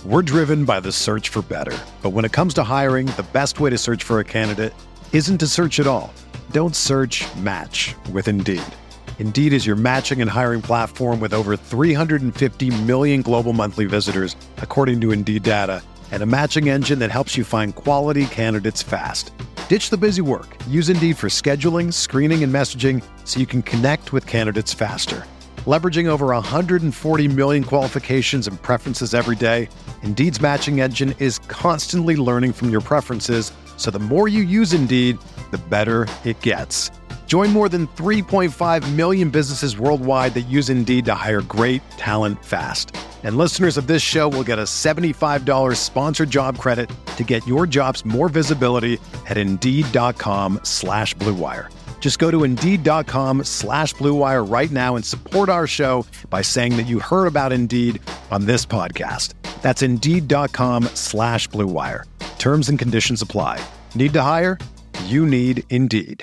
We're driven by the search for better. But when it comes to hiring, the best way to search for a candidate isn't to search at all. Don't search, match with Indeed. Indeed is your matching and hiring platform with over 350 million global monthly visitors, according to Indeed data, and a matching engine that helps you find quality candidates fast. Ditch the busy work. Use Indeed for scheduling, screening, and messaging so you can connect with candidates faster. Leveraging over 140 million qualifications and preferences every day, Indeed's matching engine is constantly learning from your preferences, so the more you use Indeed, the better it gets. Join more than 3.5 million businesses worldwide that use Indeed to hire great talent fast. And listeners of this show will get a $75 sponsored job credit to get your jobs more visibility at Indeed.com/Blue Wire. Just go to Indeed.com/Blue Wire right now and support our show by saying that you heard about Indeed on this podcast. That's Indeed.com/Blue Wire. Terms and conditions apply. Need to hire? You need Indeed.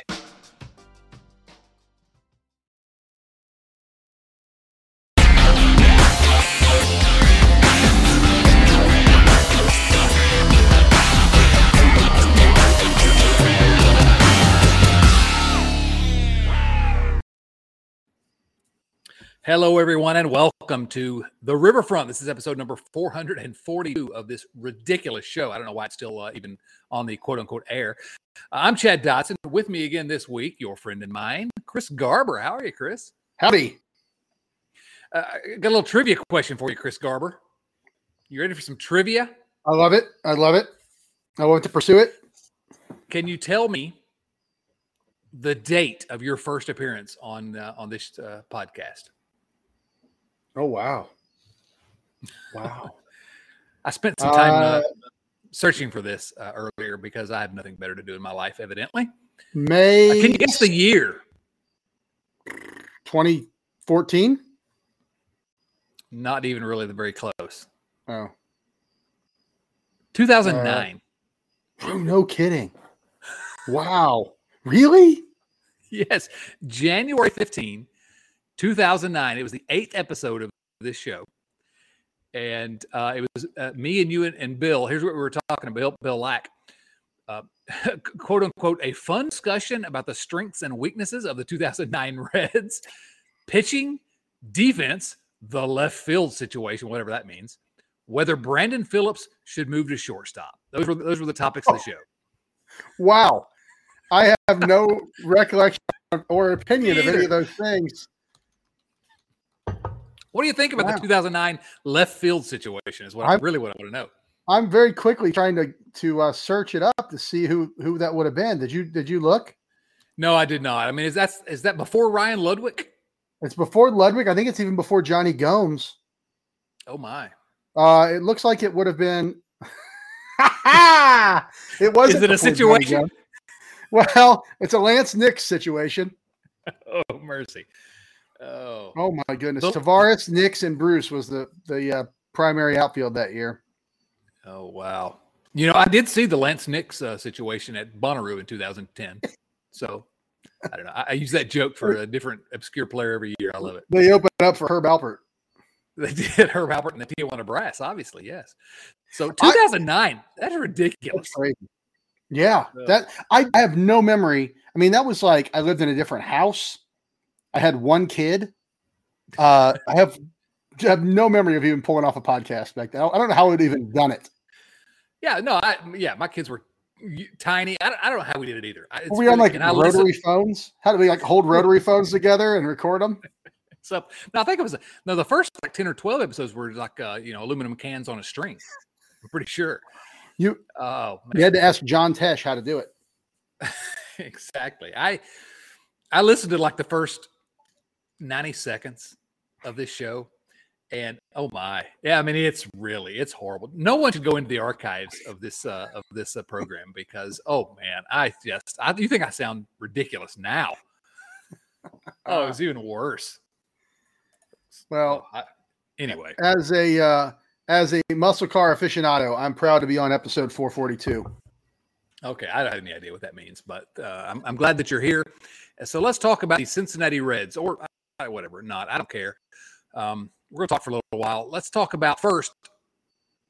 Hello, everyone, and welcome to The Riverfront. This is episode number 442 of this ridiculous show. I don't know why it's still even on the quote-unquote air. I'm Chad Dotson. With me again this week, your friend and mine, Chris Garber. How are you, Chris? Howdy. Got a little trivia question for you, Chris Garber. You ready for some trivia? I love it. I love it. I want to pursue it. Can you tell me the date of your first appearance on this podcast? Oh, wow. Wow. I spent some time searching for this earlier because I have nothing better to do in my life, evidently. May. Can you guess the year? 2014? Not even really very close. Oh. 2009. No kidding. Wow. Really? Yes. January 15, 2009. It was the 8th episode of this show. And it was me and you and Bill. Here's what we were talking about, Bill Lack. Quote unquote, a fun discussion about the strengths and weaknesses of the 2009 Reds, pitching, defense, the left field situation, whatever that means, whether Brandon Phillips should move to shortstop. Those were the topics of the show. Wow. I have no recollection or opinion of any of those things. What do you think about the 2009 left field situation is what I want to know. I'm very quickly trying to search it up to see who that would have been. Did you look? No, I did not. I mean, is that before Ryan Ludwig? It's before Ludwig. I think it's even before Johnny Gomes. Oh my. It looks like it would have been it wasn't. Is it a situation? Well, it's a Lance Nix situation. Oh, mercy. Oh my goodness. Tavares, Nix, and Bruce was the primary outfield that year. Oh, wow. You know, I did see the Lance Nix situation at Bonnaroo in 2010. So, I don't know. I use that joke for a different obscure player every year. I love it. They opened up for Herb Alpert. They did. Herb Alpert and the Tijuana Brass, obviously, yes. So, 2009, that's ridiculous. That's crazy. Yeah, that I have no memory. I mean, that was like I lived in a different house. I had one kid. I have no memory of even pulling off a podcast back then. I don't know how we'd even done it. Yeah, no, my kids were tiny. I don't know how we did it either. Were we on like rotary phones? How did we like hold rotary phones together and record them? So no, I think it was the first like 10 or 12 episodes were like aluminum cans on a string. I'm pretty sure. You had to ask John Tesh how to do it. Exactly. I listened to like the first 90 seconds of this show, and oh my, yeah, I mean it's horrible. No one should go into the archives of this program because oh man, you think I sound ridiculous now? Oh, it's even worse. Well, anyway, as a muscle car aficionado, I'm proud to be on episode 442. Okay, I don't have any idea what that means, but I'm glad that you're here. So let's talk about the Cincinnati Reds, or whatever, not. I don't care. We're going to talk for a little while. Let's talk about first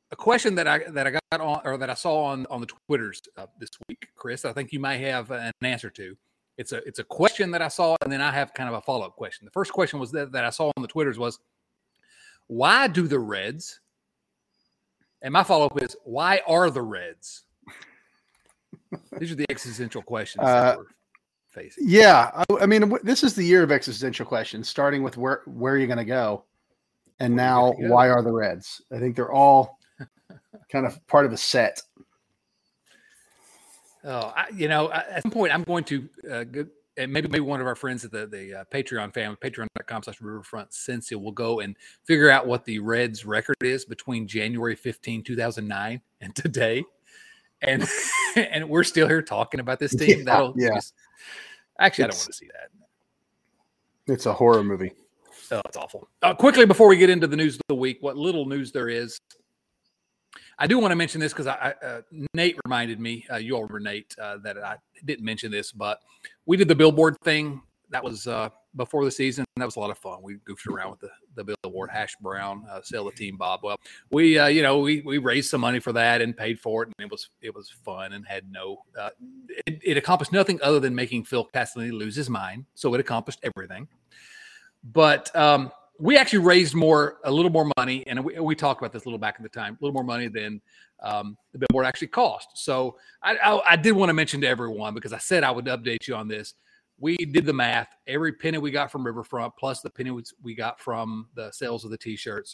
a question that I got on, or that I saw on the Twitters this week, Chris. I think you might have an answer to. It's a question that I saw, and then I have kind of a follow-up question. The first question was that I saw on the Twitters was, why do the Reds? And my follow-up is, why are the Reds? These are the existential questions that we're facing. Yeah, I mean, this is the year of existential questions, starting with where are you going to go, and now why are the Reds? I think they're all kind of part of a set. Oh, at some point I'm going to and maybe one of our friends at the Patreon family, patreon.com/Riverfront Cincy, will go and figure out what the Reds record is between January 15, 2009 and today. And we're still here talking about this team. Actually, I don't want to see that. It's a horror movie. Oh, it's awful. Quickly, before we get into the news of the week, what little news there is, I do want to mention this because Nate reminded me, you all remember Nate, that I didn't mention this, but we did the billboard thing. That was before the season. That was a lot of fun. We goofed around with the billboard, Hash Brown, Sell the Team Bob. Well, we raised some money for that and paid for it, and it was fun and had no it accomplished nothing other than making Phil Castellini lose his mind. So it accomplished everything. But we actually raised a little more money, and we talked about this a little back in the time, a little more money than the billboard actually cost. So I did want to mention to everyone, because I said I would update you on this. We did the math. Every penny we got from Riverfront, plus the penny we got from the sales of the T-shirts,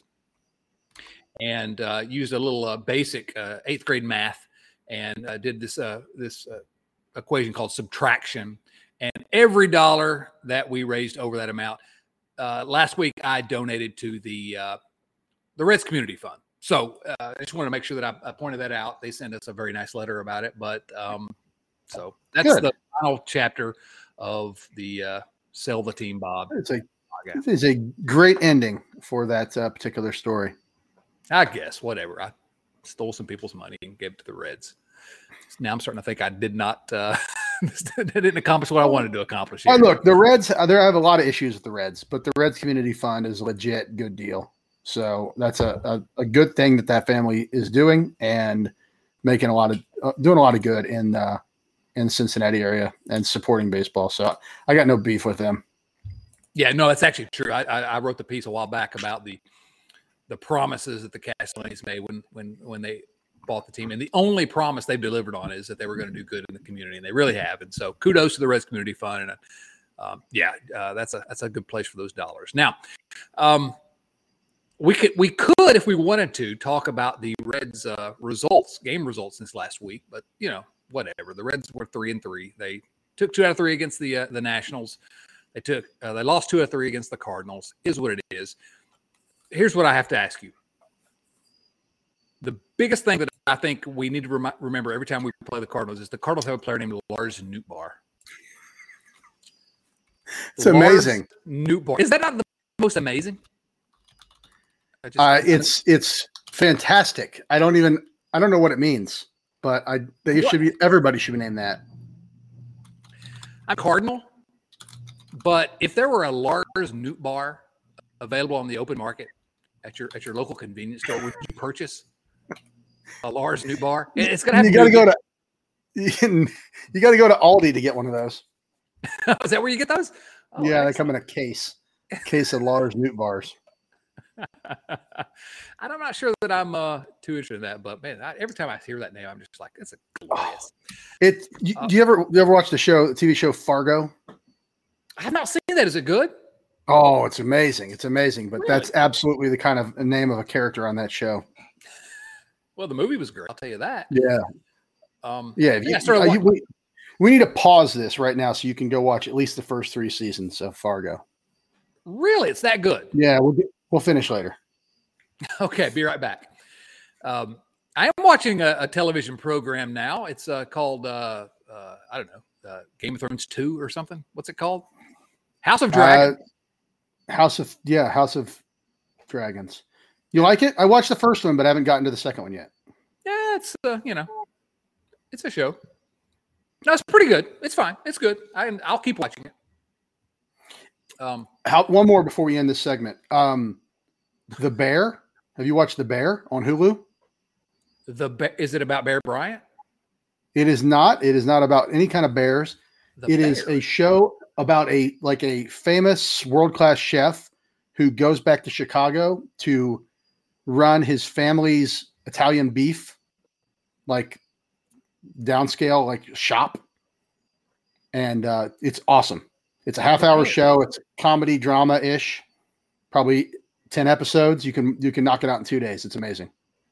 and used a little basic 8th grade math, and did this equation called subtraction. And every dollar that we raised over that amount, last week I donated to the Reds Community Fund. So I just wanted to make sure that I pointed that out. They sent us a very nice letter about it. But so that's good. The final chapter of the Sell the Team Bob. It is a great ending for that particular story. I guess, whatever. I stole some people's money and gave it to the Reds. Now I'm starting to think I did not didn't accomplish what I wanted to accomplish. Oh, look, the Reds, I have a lot of issues with the Reds, but the Reds Community Fund is a legit good deal. So that's a good thing that family is doing, and making doing a lot of good in the Cincinnati area and supporting baseball. So I got no beef with them. Yeah, no, that's actually true. I wrote the piece a while back about the promises that the Castellinis made when they bought the team, and the only promise they've delivered on is that they were going to do good in the community, and they really have. And so kudos to the Reds Community Fund, and that's a good place for those dollars. Now, we could, if we wanted to, talk about the Reds game results this last week, but whatever. The Reds were 3-3. They took 2 out of 3 against the Nationals. They lost 2 out of 3 against the Cardinals. Is what it is. Here's what I have to ask you. The biggest thing that I think we need to remember every time we play the Cardinals is the Cardinals have a player named Lars Nootbaar. It's amazing. Nootbaar. Is that not the most amazing? It's fantastic. I don't know what it means, but everybody should be named that. I'm Cardinal, but if there were a Lars Nootbaar available on the open market at your local convenience store, would you purchase a Lars Nootbaar? It's gonna have you got to go to Aldi to get one of those. Is that where you get those? Oh, yeah, excellent. They come in a case of Lars Nootbaars. I'm not sure that I'm too interested in that, but man, every time I hear that name, I'm just like, it's a glorious. Do you ever watch the TV show Fargo? I have not seen that. Is it good? Oh, it's amazing. It's amazing, but really? That's absolutely the kind of name of a character on that show. Well, the movie was great. I'll tell you that. Yeah. We need to pause this right now so you can go watch at least the first 3 seasons of Fargo. Really? It's that good? Yeah, we'll finish later. Okay, be right back. I am watching a television program now. It's called, I don't know, Game of Thrones 2 or something. What's it called? House of Dragons. House of Dragons. You like it? I watched the first one, but I haven't gotten to the second one yet. Yeah, it's it's a show. No, it's pretty good. It's fine. It's good. I'll keep watching it. One more before we end this segment. The Bear. Have you watched The Bear on Hulu? Is it about Bear Bryant? It is not. It is not about any kind of bears. It is a show about a famous world-class chef who goes back to Chicago to run his family's Italian beef, like downscale, like shop. And it's awesome. It's a half-hour show. It's comedy drama-ish, probably 10 episodes. You can knock it out in 2 days. It's amazing.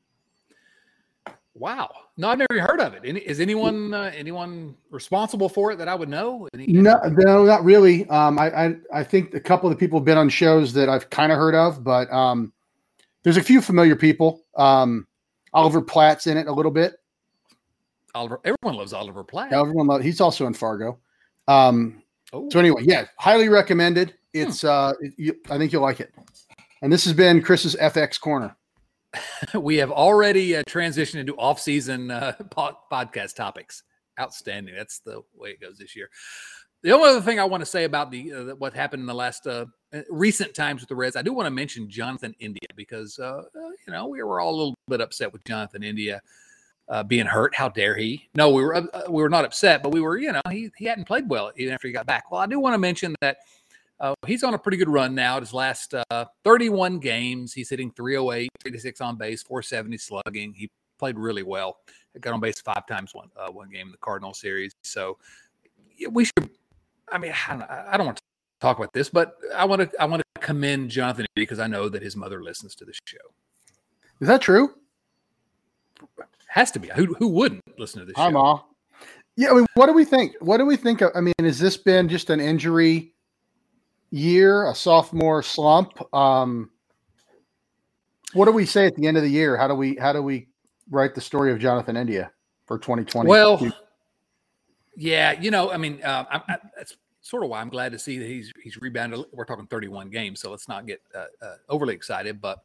Wow. No, I've never heard of it. Is anyone responsible for it that I would know? No, not really. I think a couple of the people have been on shows that I've kind of heard of, but there's a few familiar people. Oliver Platt's in it a little bit. Everyone loves Oliver Platt. He's also in Fargo. So anyway, yeah, highly recommended. It's I think you'll like it. And this has been Chris's FX Corner. We have already transitioned into off-season podcast topics. Outstanding. That's the way it goes this year. The only other thing I want to say about what happened in the last recent times with the Reds, I do want to mention Jonathan India because we were all a little bit upset with Jonathan India being hurt. How dare he? No, we were not upset, but we were. He hadn't played well even after he got back. Well, I do want to mention that. He's on a pretty good run now. His last 31 games, he's hitting 308, 36 on base, 470 slugging. He played really well. He got on base 5 times one game in the Cardinal series. So we should. I mean, I don't want to talk about this, but I want to commend Jonathan because I know that his mother listens to the show. Is that true? Has to be. Who wouldn't listen to this show? Hi, Ma. Yeah. I mean, what do we think? What do we think of? I mean, has this been just an injury year, a sophomore slump? What do we say at the end of the year? How do we write the story of Jonathan India for 2020? Well, yeah, I mean, that's sort of why I'm glad to see that he's rebounded. We're talking 31 games, so let's not get overly excited. But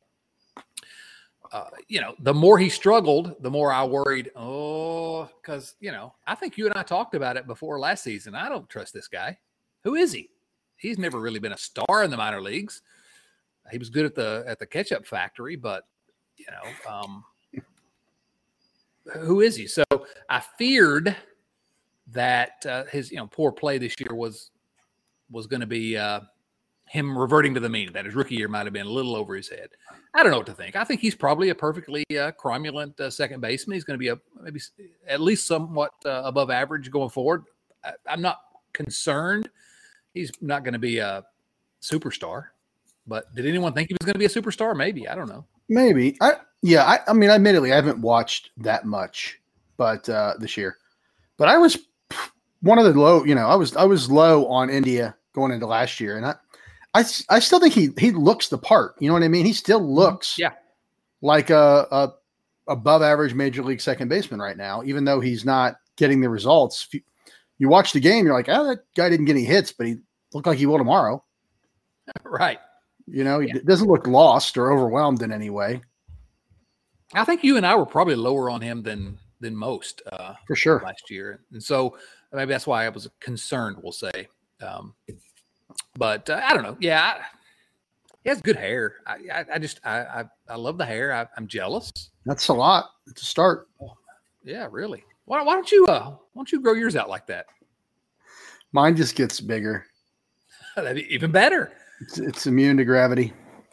the more he struggled, the more I worried. Oh, because I think you and I talked about it before last season. I don't trust this guy. Who is he? He's never really been a star in the minor leagues. He was good at the Ketchup Factory, but who is he? So I feared that his poor play this year was going to be him reverting to the mean. That his rookie year might have been a little over his head. I don't know what to think. I think he's probably a perfectly cromulent second baseman. He's going to be maybe at least somewhat above average going forward. I'm not concerned. He's not going to be a superstar, but did anyone think he was going to be a superstar? Maybe. I don't know. Maybe. I mean, admittedly, I haven't watched that much, but this year, but I was one of the low, I was low on India going into last year. And I still think he looks the part, you know what I mean? He still looks like a above average major league second baseman right now, even though he's not getting the results. You watch the game, you're like, that guy didn't get any hits, but he looked like he will tomorrow. Right. He doesn't look lost or overwhelmed in any way. I think you and I were probably lower on him than most for sure last year. And so maybe that's why I was concerned, we'll say. But I don't know. Yeah, he has good hair. I love the hair. I'm jealous. That's a lot. It's a start. Oh, yeah, really. Why don't you grow yours out like that? Mine just gets bigger. That'd be even better. It's immune to gravity.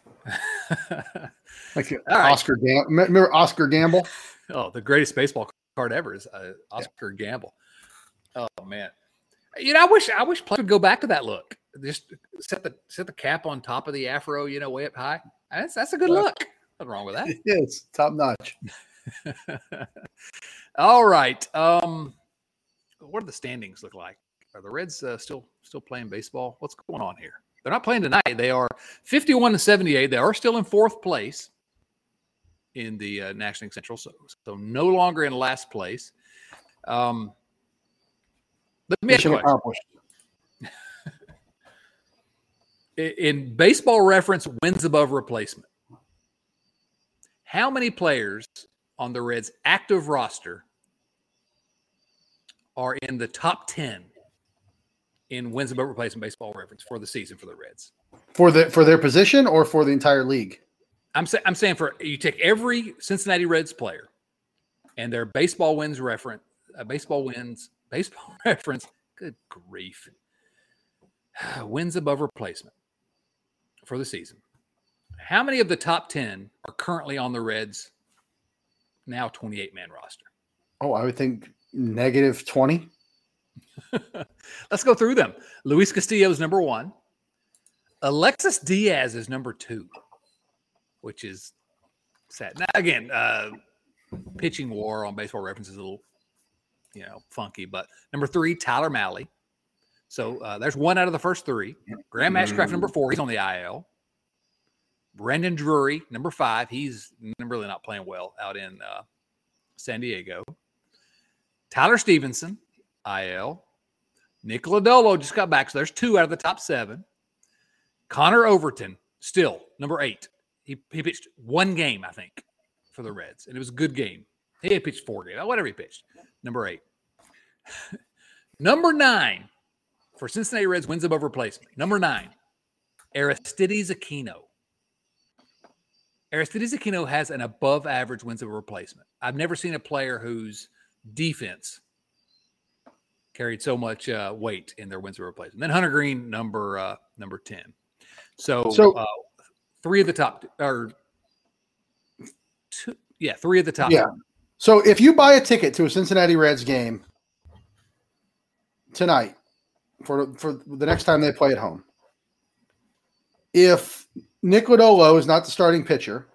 Like Oscar Gamble. Remember Oscar Gamble? Oh, the greatest baseball card ever is Oscar Gamble. Oh man, I wish players would go back to that look. Just set the cap on top of the afro, way up high. That's a good look. Nothing wrong with that. It is top notch. All right. What do the standings look like? Are the Reds still playing baseball? What's going on here? They're not playing tonight. They are 51-78. They are still in 4th place in the National League Central, so no longer in last place. Let me ask you a question. In Baseball Reference, wins above replacement. How many players on the Reds' active roster are in the top 10 in wins above replacement Baseball Reference for the season for the Reds? For their position or for the entire league? I'm saying for you take every Cincinnati Reds player And their baseball wins reference, baseball reference, good grief, wins above replacement for the season. How many of the top 10 are currently on the Reds' now 28-man roster? Oh, I would think negative 20. Let's go through them. Luis Castillo is number 1. Alexis Diaz is number 2, which is sad. Now, again, pitching war on Baseball Reference is a little, funky. But number 3, Tyler Mahle. So there's 1 out of the first 3. Graham Ashcraft, number 4. He's on the IL. Brandon Drury, number 5. He's really not playing well out in San Diego. Tyler Stevenson, IL. Nick Lodolo just got back. So there's 2 out of the top 7. Connor Overton, still number 8. He pitched 1 game, I think, for the Reds. And it was a good game. He had pitched 4 games, whatever he pitched. Number 8. Number 9 for Cincinnati Reds wins above replacement. Number 9, Aristides Aquino. Aristides Aquino has an above average wins above replacement. I've never seen a player whose defense carried so much weight in their wins above replacement. Then Hunter Green, number 10. So 3 of the top, or 2, 3 of the top. Yeah. So if you buy a ticket to a Cincinnati Reds game tonight for the next time they play at home, if Nick Lodolo is not the starting pitcher,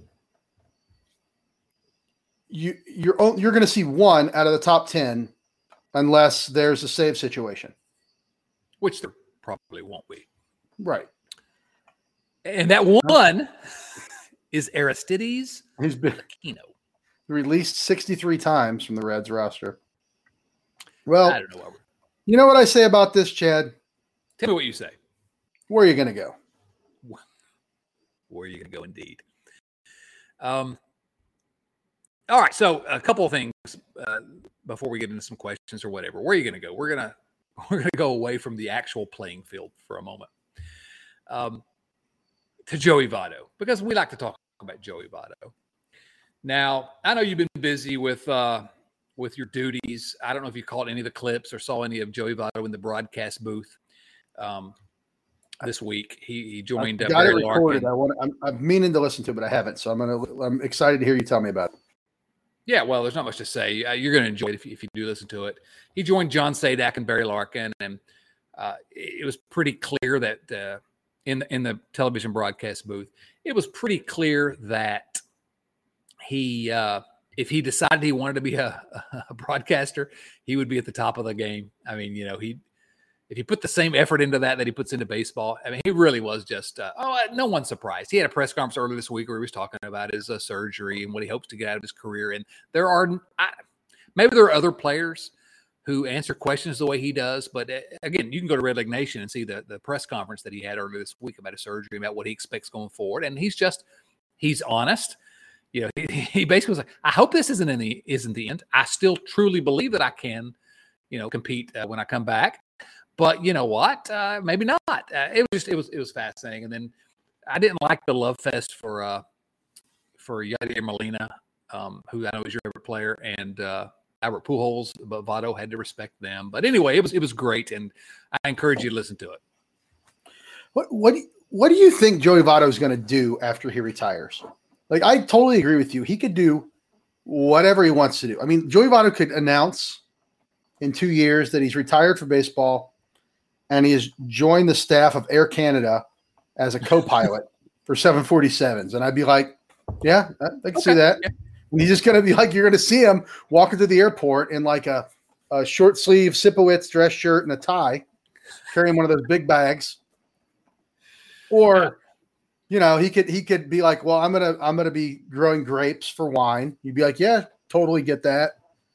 you're going to see 1 out of the top 10 unless there's a save situation, which there probably won't be. Right. And that 1 is Aristides He's been Aquino. Released 63 times from the Reds roster. Well, I don't know. You know what I say about this, Chad? Tell me what you say. Where are you going to go? Where are you going to go, indeed? All right, so a couple of things before we get into some questions or whatever. Where are you going to go? We're gonna go away from the actual playing field for a moment to Joey Votto, because we like to talk about Joey Votto. Now, I know you've been busy with your duties. I don't know if you caught any of the clips or saw any of Joey Votto in the broadcast booth this week. He joined Barry Larkin. I'm meaning to listen to it, but I haven't. So I'm excited to hear you tell me about it. Yeah, well, there's not much to say. You're going to enjoy it if you do listen to it. He joined John Sadak and Barry Larkin, and it was pretty clear that in the television broadcast booth, it was pretty clear that he, if he decided he wanted to be a broadcaster, he would be at the top of the game. I mean, if he put the same effort into that he puts into baseball, I mean, he really was just, no one's surprised. He had a press conference earlier this week where he was talking about his surgery and what he hopes to get out of his career. And maybe there are other players who answer questions the way he does. But again, you can go to Red Leg Nation and see the press conference that he had earlier this week about his surgery, about what he expects going forward. And he's honest. He basically was like, I hope this isn't the end. I still truly believe that I can, compete when I come back. But you know what? Maybe not. It was fascinating. And then I didn't like the love fest for Yadier Molina, who I know is your favorite player, and Albert Pujols, but Votto had to respect them. But anyway, it was great, and I encourage you to listen to it. What do you think Joey Votto is going to do after he retires? Like, I totally agree with you. He could do whatever he wants to do. I mean, Joey Votto could announce in 2 years that he's retired from baseball and he has joined the staff of Air Canada as a co-pilot for 747s. And I'd be like, yeah, I can see that. Yeah. And he's just going to be like, you're going to see him walking through the airport in like a short sleeve Sipowicz dress shirt and a tie, carrying one of those big bags. Or, he could be like, well, I'm going to be growing grapes for wine. You'd be like, yeah, totally get that.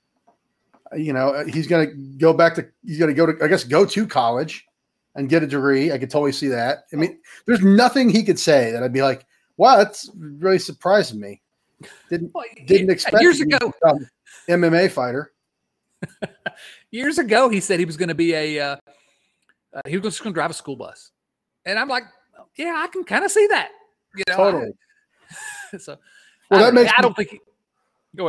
He's going to go to college and get a degree. I could totally see that. I mean, there's nothing he could say that I'd be like, wow, that's really surprising me. Didn't expect years ago MMA fighter. Years ago, he said he was going to be he was just going to drive a school bus. And I'm like, yeah, I can kind of see that. Totally. So, well, that makes. I don't think. Go ahead.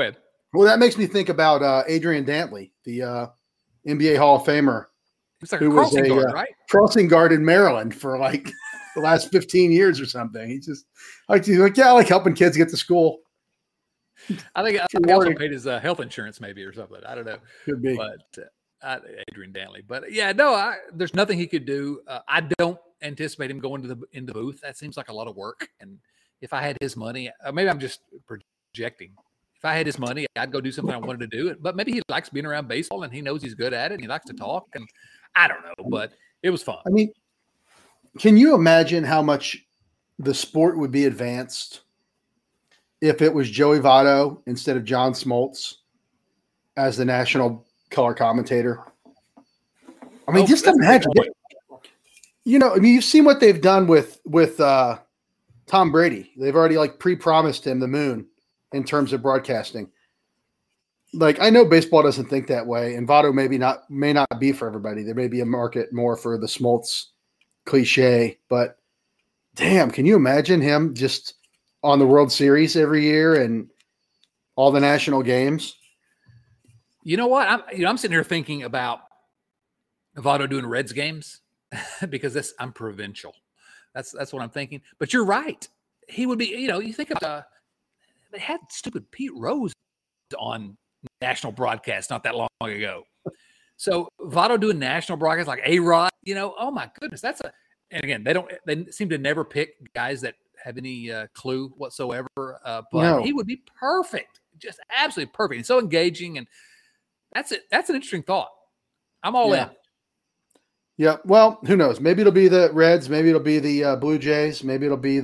Well, that makes me think about Adrian Dantley, the NBA Hall of Famer, It's like who a was crossing a guard, right? crossing guard in Maryland for like the last 15 years or something. He's like, yeah, I like helping kids get to school. I think he also paid his health insurance, maybe, or something. I don't know. Could be. But Adrian Dantley. But yeah, no, there's nothing he could do. I don't anticipate him going in the booth. That seems like a lot of work. And if I had his money, maybe I'm just projecting. If I had his money, I'd go do something I wanted to do. But maybe he likes being around baseball and he knows he's good at it and he likes to talk. And I don't know, but it was fun. I mean, can you imagine how much the sport would be advanced if it was Joey Votto instead of John Smoltz as the national color commentator? I mean, just imagine. You've seen what they've done with Tom Brady. They've already like pre-promised him the moon in terms of broadcasting. Like, I know baseball doesn't think that way, and Votto may not be for everybody. There may be a market more for the Smoltz cliche, but damn, can you imagine him just on the World Series every year and all the national games? You know what? I'm sitting here thinking about Votto doing Reds games because I'm provincial. That's what I'm thinking. But you're right. He would be. You think about they had stupid Pete Rose on national broadcast not that long ago. So Votto doing national broadcast like A-Rod. Oh my goodness, and again, they seem to never pick guys that have any clue whatsoever. But no. He would be perfect, just absolutely perfect. And so engaging, and that's it. That's an interesting thought. I'm all in. Yeah. Well, who knows? Maybe it'll be the Reds. Maybe it'll be the Blue Jays. Maybe it'll be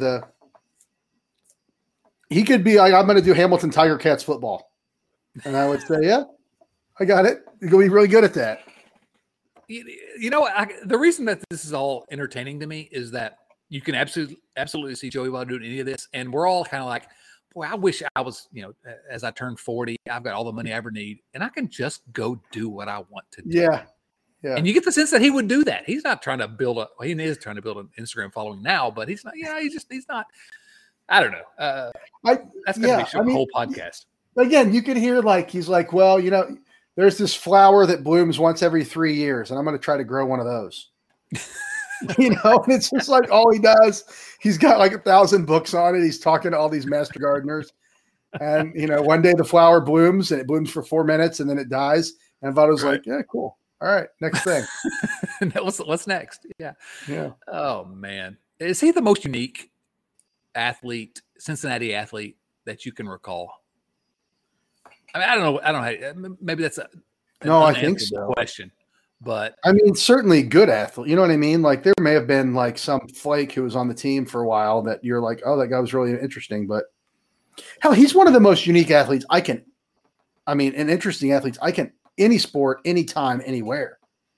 he could be like, I'm going to do Hamilton Tiger Cats football. And I would say, yeah, I got it. You're going to be really good at that. The reason that this is all entertaining to me is that you can absolutely see Joey Votto doing any of this. And we're all kind of like, boy, I wish I was, as I turn 40, I've got all the money I ever need, and I can just go do what I want to do. Yeah. Yeah. And you get the sense that he would do that. He's not trying to he is trying to build an Instagram following now, but he's not, he's not, I don't know. That's going to be a whole podcast. Again, you could hear he's like, well, there's this flower that blooms once every 3 years, and I'm going to try to grow one of those. And it's just like all he does. He's got like 1,000 books on it. He's talking to all these master gardeners. And, one day the flower blooms and it blooms for 4 minutes and then it dies. And Votto's like, yeah, cool. All right, next thing. What's next? Yeah. Yeah. Oh, man. Is he the most unique Cincinnati athlete that you can recall? I mean, I don't know. Maybe that's I think so. Question, but I mean, certainly good athlete. You know what I mean? Like there may have been like some flake who was on the team for a while that you're like, oh, that guy was really interesting. But hell, he's one of the most unique athletes and interesting athletes any sport, anytime, anywhere.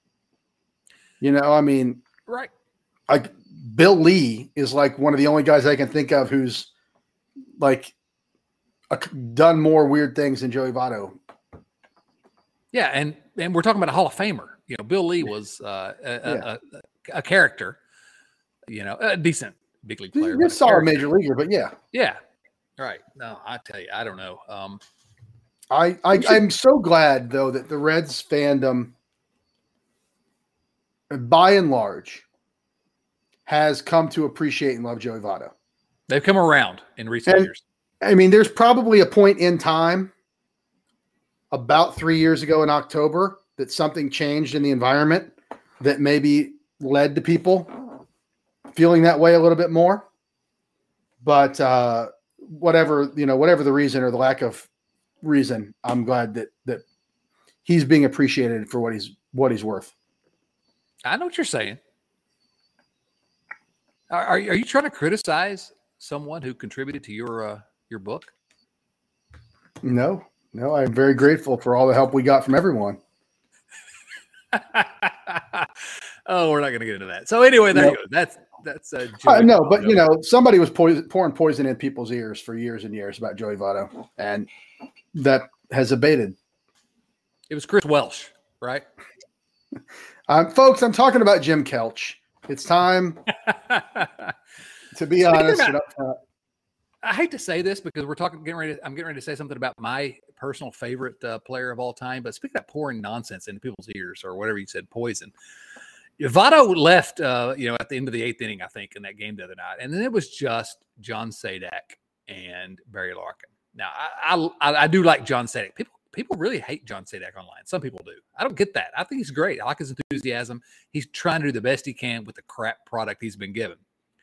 Right. Like Bill Lee is like one of the only guys I can think of who's like done more weird things than Joey Votto. Yeah, and we're talking about a Hall of Famer. Bill Lee was a character. A decent big league player. He's a solid major leaguer, but yeah. Yeah. Right. No, I tell you, I don't know. I'm so glad though that the Reds fandom, by and large, has come to appreciate and love Joey Votto. They've come around in recent years. I mean, there's probably a point in time about 3 years ago in October that something changed in the environment that maybe led to people feeling that way a little bit more. But whatever the reason or the lack of reason, I'm glad that he's being appreciated for what he's worth. I know what you're saying. Are you trying to criticize someone who contributed to your book? No, I'm very grateful for all the help we got from everyone. Oh, we're not going to get into that. So anyway, there you go. That's no, but somebody was pouring poison in people's ears for years and years about Joey Votto, and that has abated. It was Chris Welsh, right? Folks, I'm talking about Jim Kelch. It's time to be honest and upfront. I hate to say this because I'm getting ready to say something about my personal favorite player of all time. But speaking of pouring nonsense into people's ears or whatever you said, poison. Votto left, at the end of the 8th inning, I think, in that game the other night. And then it was just John Sadak and Barry Larkin. Now, I do like John Sadak. People really hate John Sadak online. Some people do. I don't get that. I think he's great. I like his enthusiasm. He's trying to do the best he can with the crap product he's been given.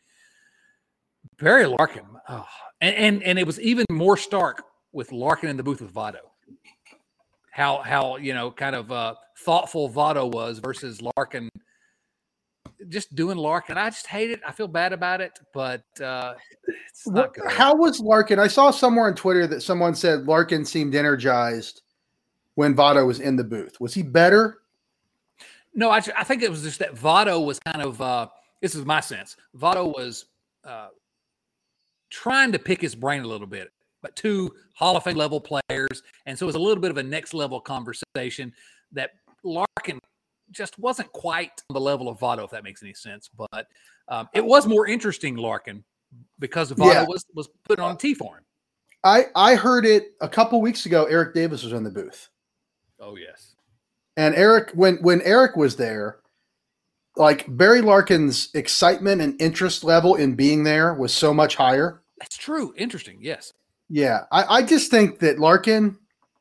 Barry Larkin, and it was even more stark with Larkin in the booth with Votto. How kind of thoughtful Votto was versus Larkin just doing Larkin. I just hate it. I feel bad about it, but it's not good. How was Larkin? I saw somewhere on Twitter that someone said Larkin seemed energized when Votto was in the booth. Was he better? No, I think it was just that Votto was kind of this is my sense. Votto was trying to pick his brain a little bit, but 2 Hall of Fame level players. And so it was a little bit of a next level conversation that Larkin just wasn't quite on the level of Votto, if that makes any sense. But it was more interesting, Larkin, because Votto was put on tee for him. I heard it a couple weeks ago. Eric Davis was in the booth. Oh, yes. And Eric, when Eric was there, like Barry Larkin's excitement and interest level in being there was so much higher. That's true. Interesting. Yes. Yeah. I just think that Larkin,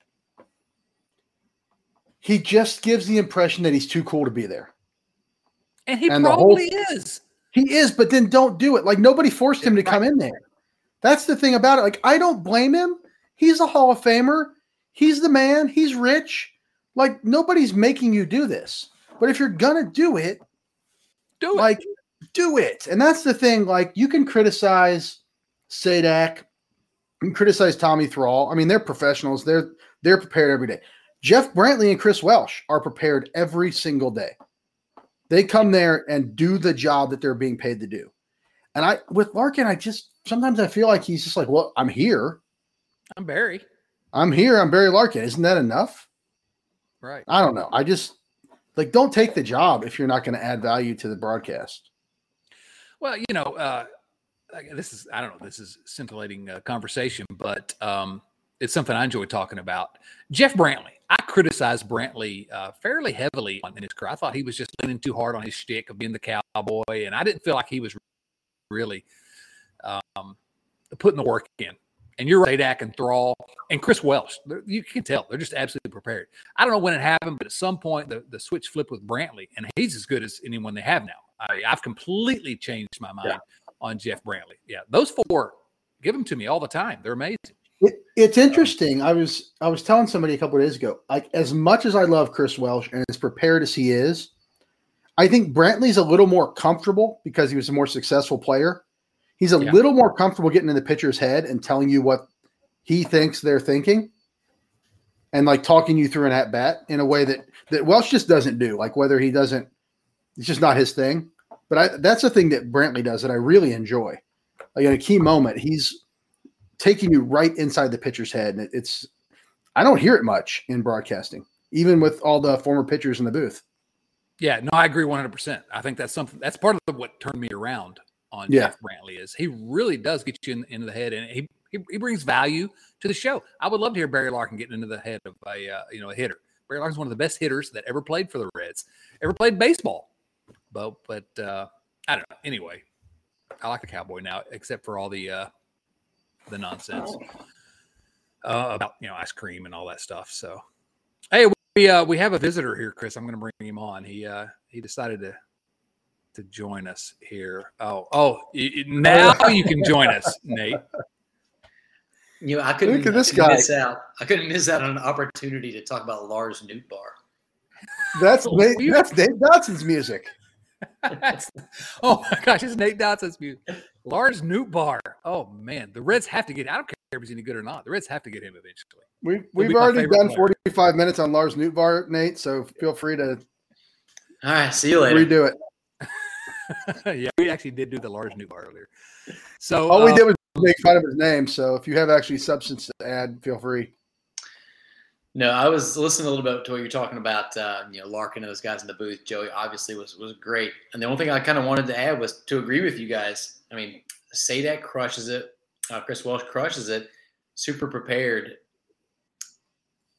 he just gives the impression that he's too cool to be there. And he probably is. He is, but then don't do it. Like nobody forced him to come in there. That's the thing about it. Like, I don't blame him. He's a Hall of Famer. He's the man. He's rich. Like, nobody's making you do this. But if you're going to do it, do it. And that's the thing. Like, you can criticize Sadak. You can criticize Tommy Thrall. I mean, they're professionals. They're prepared every day. Jeff Brantley and Chris Welsh are prepared every single day. They come there and do the job that they're being paid to do. And with Larkin, sometimes I feel like he's just like, well, I'm here. I'm Barry. I'm here. I'm Barry Larkin. Isn't that enough? Right. I don't know. I just don't take the job if you're not going to add value to the broadcast. Well, this is scintillating conversation, but it's something I enjoy talking about. Jeff Brantley. I criticized Brantley fairly heavily in his career. I thought he was just leaning too hard on his shtick of being the cowboy, and I didn't feel like he was really putting the work in. And you're right, Sadak and Thrall and Chris Welsh. You can tell they're just absolutely prepared. I don't know when it happened, but at some point the switch flipped with Brantley, and he's as good as anyone they have now. I've completely changed my mind on Jeff Brantley. Yeah, those 4, give them to me all the time. They're amazing. It's interesting. I was telling somebody a couple of days ago, like, as much as I love Chris Welsh and as prepared as he is, I think Brantley's a little more comfortable because he was a more successful player. He's a little more comfortable getting in the pitcher's head and telling you what he thinks they're thinking and like talking you through an at bat in a way that Welsh just doesn't do. Like whether he doesn't, it's just not his thing. But that's the thing that Brantley does that I really enjoy. Like in a key moment, he's taking you right inside the pitcher's head. And I don't hear it much in broadcasting, even with all the former pitchers in the booth. Yeah, no, I agree 100%. I think that's part of what turned me around on Jeff Brantley is he really does get you into the head, and he brings value to the show. I would love to hear Barry Larkin getting into the head of a hitter. Barry Larkin's one of the best hitters that ever played for the Reds, ever played baseball. But I don't know. Anyway, I like the Cowboy now, except for all the nonsense about ice cream and all that stuff. So, hey, we have a visitor here, Chris. I'm going to bring him on. He decided to join us here. Now you can join us, Nate. I couldn't Look at this guy. miss out. I couldn't miss out on an opportunity to talk about Lars Nootbaar. That's Dave Dotson's music. Oh my gosh, it's Nate Dotson's music. Lars Nootbaar. Oh man, the Reds have to get. I don't care if he's any good or not. The Reds have to get him eventually. We've already done 45 minutes on Lars Nootbaar, Nate. So feel free to. All right, see you later. Redo it. Yeah, we actually did do the Lars Nootbaar earlier. So all we did was make fun of his name. So if you have actually substance to add, feel free. No, I was listening a little bit to what you're talking about. Larkin and those guys in the booth. Joey obviously was great. And the only thing I kind of wanted to add was to agree with you guys. I mean, Sadak crushes it. Chris Welsh crushes it. Super prepared.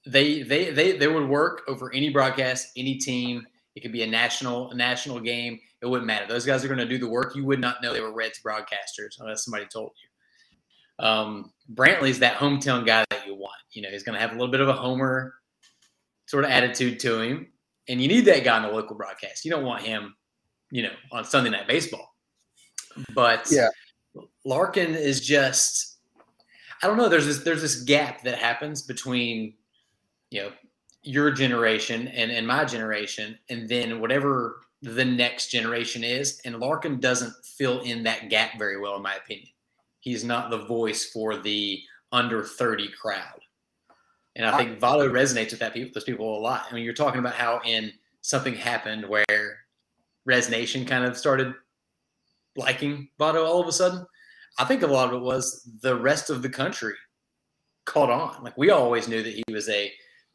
they would work over any broadcast, any team. It could be a national game. It wouldn't matter. Those guys are going to do the work. You would not know they were Reds broadcasters unless somebody told you. Brantley's that hometown guy that you want. He's going to have a little bit of a homer sort of attitude to him, and you need that guy on the local broadcast. You don't want him, on Sunday Night Baseball. But yeah, Larkin is just, I don't know. There's this gap that happens between, your generation and my generation, and then whatever the next generation is. And Larkin doesn't fill in that gap very well, in my opinion. He's not the voice for the under 30 crowd. And I think Votto resonates with those people a lot. I mean, you're talking about how something happened where Res Nation kind of started liking Votto all of a sudden. I think a lot of it was the rest of the country caught on. Like, we always knew that he was a,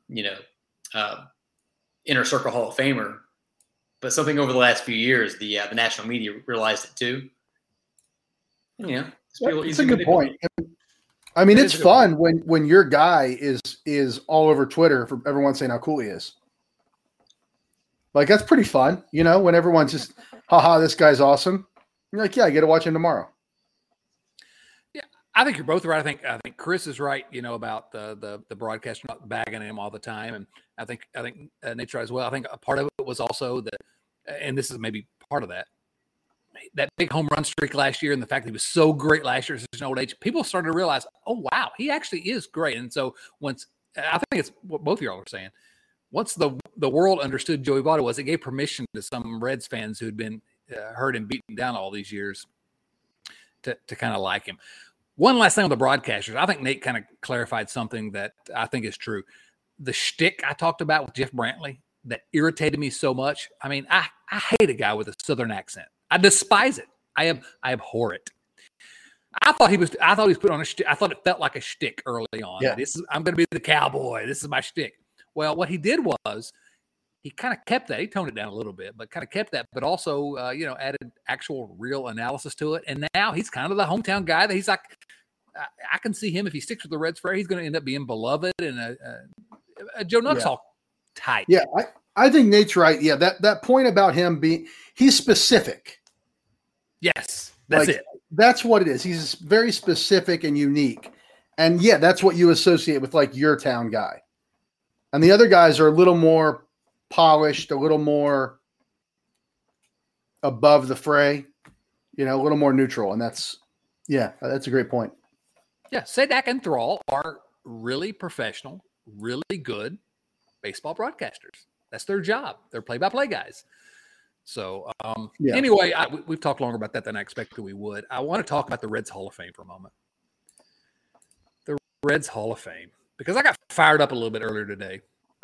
inner circle Hall of Famer, but something over the last few years, the national media realized it too. It's a good point. I mean, it's fun when your guy is all over Twitter for everyone saying how cool he is. Like, that's pretty fun, when everyone's just, haha, this guy's awesome. You're like, yeah, I get to watch him tomorrow. Yeah, I think you're both right. I think Chris is right, about the broadcaster not bagging him all the time, and I think Nate tried as well. I think a part of it was also that, and this is maybe part of that big home run streak last year, and the fact that he was so great last year at such an old age, people started to realize, oh wow, he actually is great. And so I think it's what both of y'all are saying. Once the world understood Joey Votto was, it gave permission to some Reds fans who'd been heard him beaten down all these years to kind of like him. One last thing on the broadcasters. I think Nate kind of clarified something that I think is true. The shtick I talked about with Jeff Brantley that irritated me so much. I mean, I hate a guy with a Southern accent. I despise it. I abhor it. I thought he was put on a shtick. I thought it felt like a shtick early on. Yeah. I'm going to be the cowboy. This is my shtick. Well, what he did was he kind of kept that. He toned it down a little bit, but kind of kept that, but also, added actual real analysis to it. And now he's kind of the hometown guy that he's like, I can see him if he sticks with the Reds forever. He's going to end up being beloved and a Joe Nuxhall type. Yeah, I think Nate's right. Yeah, that point about him he's specific. Yes, that's it. That's what it is. He's very specific and unique. And yeah, that's what you associate with like your town guy. And the other guys are a little more polished, a little more above the fray, a little more neutral. And that's a great point. Yeah, Sadak and Thrall are really professional, really good baseball broadcasters. That's their job. They're play-by-play guys. So anyway, we've talked longer about that than I expected we would. I want to talk about the Reds Hall of Fame for a moment. The Reds Hall of Fame, because I got fired up a little bit earlier today.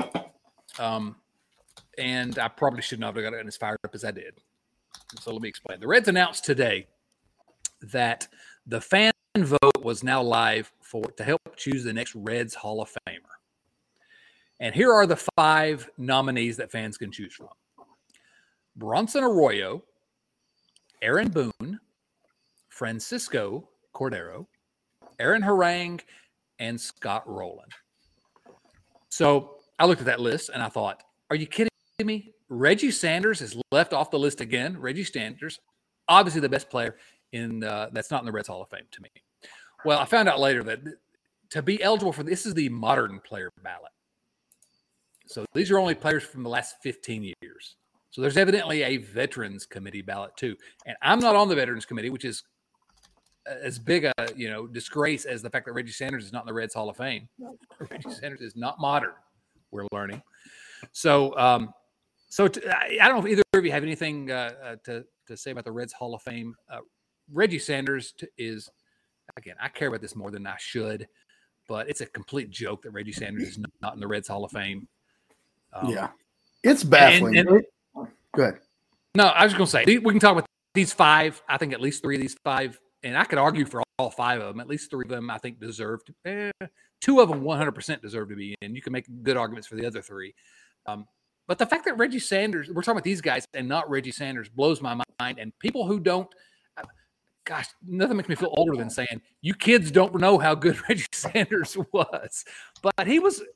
And I probably should not have gotten as fired up as I did. So let me explain. The Reds announced today that the fan vote was now live to help choose the next Reds Hall of Famer. And here are the 5 nominees that fans can choose from. Bronson Arroyo, Aaron Boone, Francisco Cordero, Aaron Harang, and Scott Rowland. So I looked at that list and I thought, are you kidding me? Reggie Sanders is left off the list again. Reggie Sanders, obviously the best player that's not in the Reds Hall of Fame to me. Well, I found out later that to be eligible for this is the modern player ballot. So these are only players from the last 15 years. So there's evidently a Veterans Committee ballot too. And I'm not on the Veterans Committee, which is as big a disgrace as the fact that Reggie Sanders is not in the Reds Hall of Fame. Reggie Sanders is not modern, we're learning. So I don't know if either of you have anything to say about the Reds Hall of Fame. Reggie Sanders is, again, I care about this more than I should, but it's a complete joke that Reggie Sanders is not in the Reds Hall of Fame. It's baffling. Go ahead. No, I was just going to say, we can talk about these 5. I think at least 3 of these 5, and I could argue for all 5 of them. At least 3 of them I think deserve to. 2 of them 100% deserve to be in. You can make good arguments for the other 3. But the fact that Reggie Sanders, we're talking about these guys and not Reggie Sanders, blows my mind. And people who don't, gosh, nothing makes me feel older than saying, you kids don't know how good Reggie Sanders was. But he was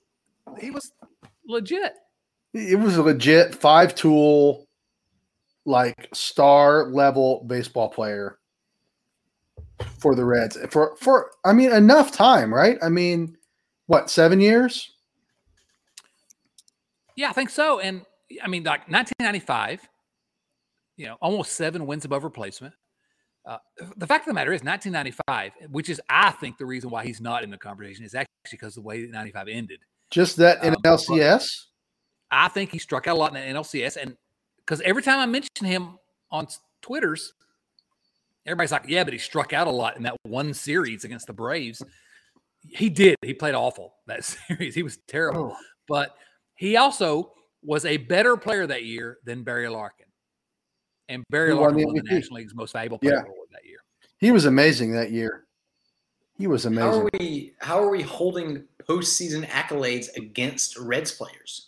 legit. It was a legit 5-tool, like star level baseball player for the Reds for I mean enough time, right? I mean, what, 7 years? Yeah, I think so. And I mean, like 1995, almost 7 wins above replacement. The fact of the matter is 1995, which is, I think, the reason why he's not in the conversation is actually because of the way that 95 ended. Just that NLCS? I think he struck out a lot in the NLCS. And because every time I mention him on Twitters, everybody's like, yeah, but he struck out a lot in that one series against the Braves. He did. He played awful that series. He was terrible. Oh. But he also was a better player that year than Barry Larkin. And Barry Larkin won the National League's most valuable player award that year. He was amazing that year. He was amazing. How are we holding postseason accolades against Reds players?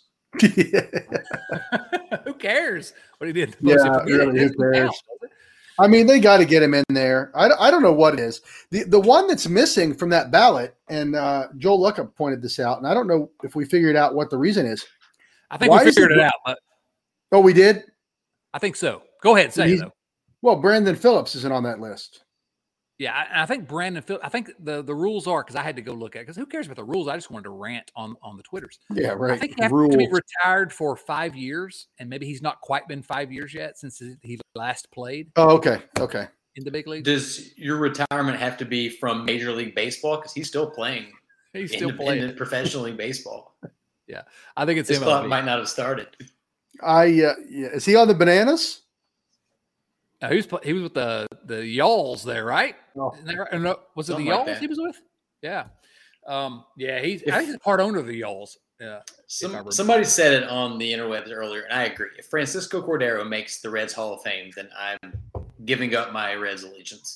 Who cares what he did? Yeah, really, who cares? I mean, they got to get him in there. I don't know what it is. The one that's missing from that ballot, and Joel Luckham pointed this out, and I don't know if we figured out what the reason is. I think we figured it out. But oh, we did? I think so. Go ahead, say it, though. Well, Brandon Phillips isn't on that list. Yeah, I think Brandon Phillips. I think the rules are, because I had to go look at it, because who cares about the rules? I just wanted to rant on the Twitters. Yeah, right. I think you have to be retired for 5 years, and maybe he's not quite been 5 years yet since he last played. Oh, okay. In the big league. Does your retirement have to be from Major League Baseball? Because he's still playing. He's still playing professional league baseball. Yeah, I think it's his clock might not have started. Is he on the Bananas? He was with the Y'alls there, right? Oh. No, was it the Y'alls he was with? Yeah. He's a part owner of the Y'alls. Yeah. Somebody said it on the interwebs earlier, and I agree. If Francisco Cordero makes the Reds Hall of Fame, then I'm giving up my Reds allegiance.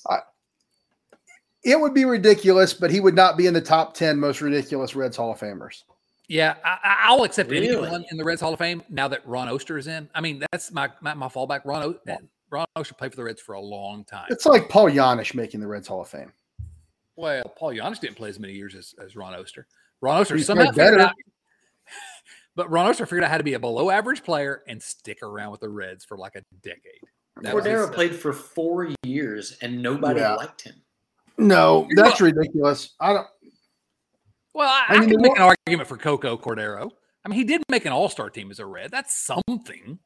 It would be ridiculous, but he would not be in the top 10 most ridiculous Reds Hall of Famers. Yeah, I'll accept anyone in the Reds Hall of Fame now that Ron Oster is in. I mean, that's my fallback. Ron Oster played for the Reds for a long time. It's like Paul Janisch making the Reds Hall of Fame. Well, Paul Janisch didn't play as many years as Ron Oster. Ron Oster somehow figured out, but Ron Oster figured out how to be a below average player and stick around with the Reds for like a decade. Cordero played for 4 years and nobody liked him. No, that's ridiculous. I don't. Well, I can make an argument for Coco Cordero. I mean, he did make an all-star team as a Red. That's something.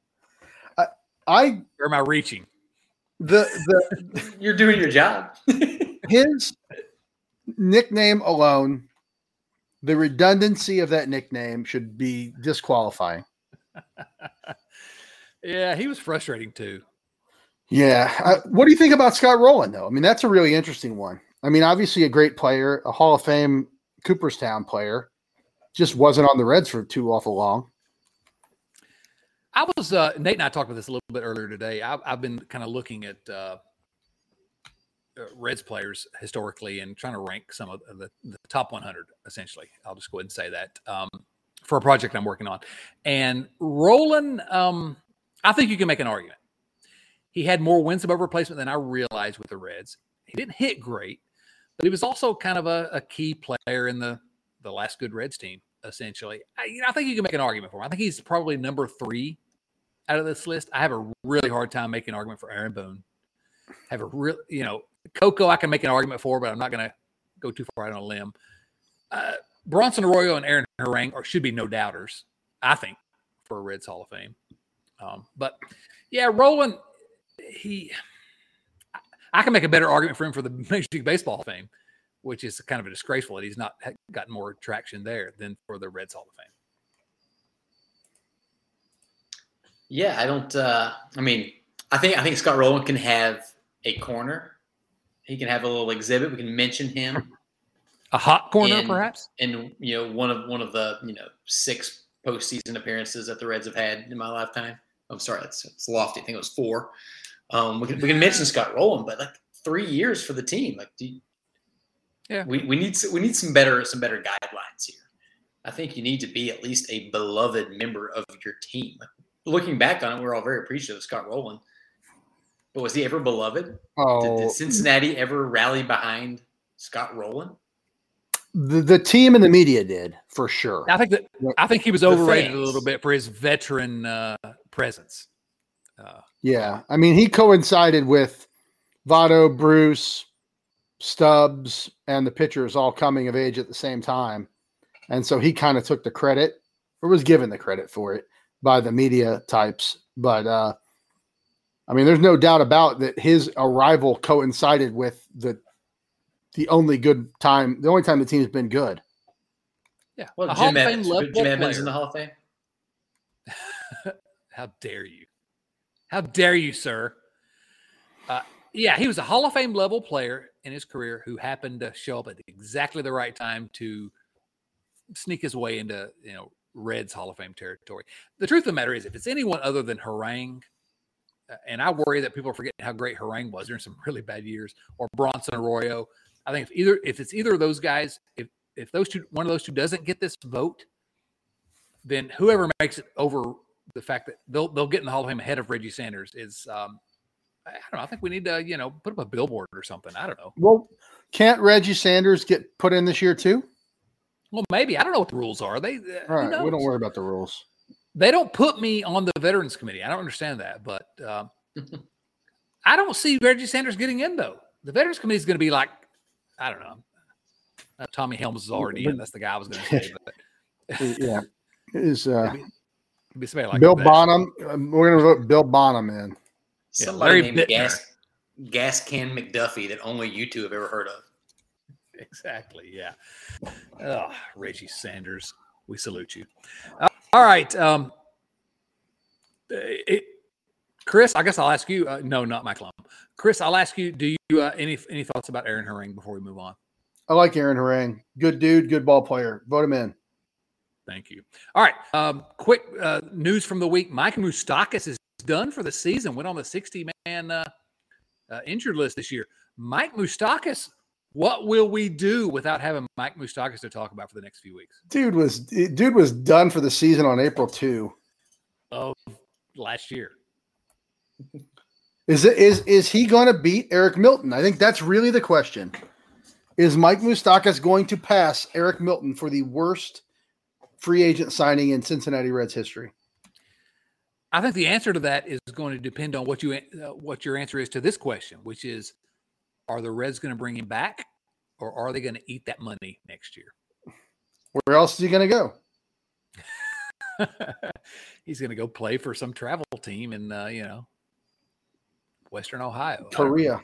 Or am I reaching? You're doing your job. His nickname alone, the redundancy of that nickname should be disqualifying. Yeah, he was frustrating too. Yeah. What do you think about Scott Rowland, though? I mean, that's a really interesting one. I mean, obviously a great player, a Hall of Fame Cooperstown player, just wasn't on the Reds for too awful long. I was Nate and I talked about this a little bit earlier today. I've been kind of looking at Reds players historically and trying to rank some of the top 100. Essentially, I'll just go ahead and say that for a project I'm working on. And Rowland, I think you can make an argument. He had more wins above replacement than I realized with the Reds. He didn't hit great, but he was also kind of a key player in the last good Reds team. Essentially, I think you can make an argument for him. I think he's probably number 3 out of this list. I have a really hard time making an argument for Aaron Boone. Have a real, Coco I can make an argument for, but I'm not going to go too far out on a limb. Bronson Arroyo and Aaron Harang should be no doubters, I think, for a Reds Hall of Fame. But yeah, Rowland, I can make a better argument for him for the Major League Baseball Hall of Fame, which is kind of a disgraceful that he's not gotten more traction there than for the Reds Hall of Fame. Yeah, I don't. I think Scott Rowland can have a corner. He can have a little exhibit. We can mention him. A hot corner, perhaps. And one of the 6 postseason appearances that the Reds have had in my lifetime. I'm sorry, it's lofty. I think it was 4. We can mention Scott Rowland, but like 3 years for the team. Like, we need some better guidelines here. I think you need to be at least a beloved member of your team. Looking back on it, we're all very appreciative of Scott Rowland. But was he ever beloved? Oh. Did Cincinnati ever rally behind Scott Rowland? The team and the media did, for sure. I think he was overrated a little bit for his veteran presence. Yeah. I mean, he coincided with Votto, Bruce, Stubbs, and the pitchers all coming of age at the same time. And so he kind of took the credit, or was given the credit for it by the media types. But, I mean, there's no doubt about that his arrival coincided with the only time the team's been good. Yeah. Well, Jim Edmonds in the Hall of Fame. How dare you? How dare you, sir? Yeah, he was a Hall of Fame level player in his career who happened to show up at exactly the right time to sneak his way into, Reds Hall of Fame territory. The truth of the matter is, if it's anyone other than Harang, and I worry that people are forgetting how great Harang was during some really bad years, or Bronson Arroyo, I think if it's either of those guys, if those two, one of those two doesn't get this vote, then whoever makes it over the fact that they'll get in the Hall of Fame ahead of Reggie Sanders is, I don't know. I think we need to, put up a billboard or something. I don't know. Well, can't Reggie Sanders get put in this year too? Well, maybe. I don't know what the rules are. All right, we don't worry about the rules. They don't put me on the Veterans Committee. I don't understand that, but I don't see Reggie Sanders getting in though. The Veterans Committee is going to be like, I don't know. Tommy Helms is already in. That's the guy I was going to say. But yeah, is be somebody like Bill that. Bonham? We're going to vote Bill Bonham in. Somebody named Gas Can McDuffie that only you two have ever heard of. Exactly. Yeah. Oh, Reggie Sanders, we salute you. All right. Chris, I guess I'll ask you. No, not Mike Lum. Chris, I'll ask you. Do you any thoughts about Aaron Harang before we move on? I like Aaron Harang. Good dude, good ball player. Vote him in. Thank you. All right. Quick news from the week. Mike Moustakas is done for the season. Went on the 60-man injured list this year. Mike Moustakas. What will we do without having Mike Moustakas to talk about for the next few weeks? Dude was done for the season on April 2 of last year. Is he going to beat Eric Milton? I think that's really the question. Is Mike Moustakas going to pass Eric Milton for the worst free agent signing in Cincinnati Reds history? I think the answer to that is going to depend on what your answer is to this question, which is, are the Reds going to bring him back, or are they going to eat that money next year? Where else is he going to go? He's going to go play for some travel team in, Western Ohio. Korea.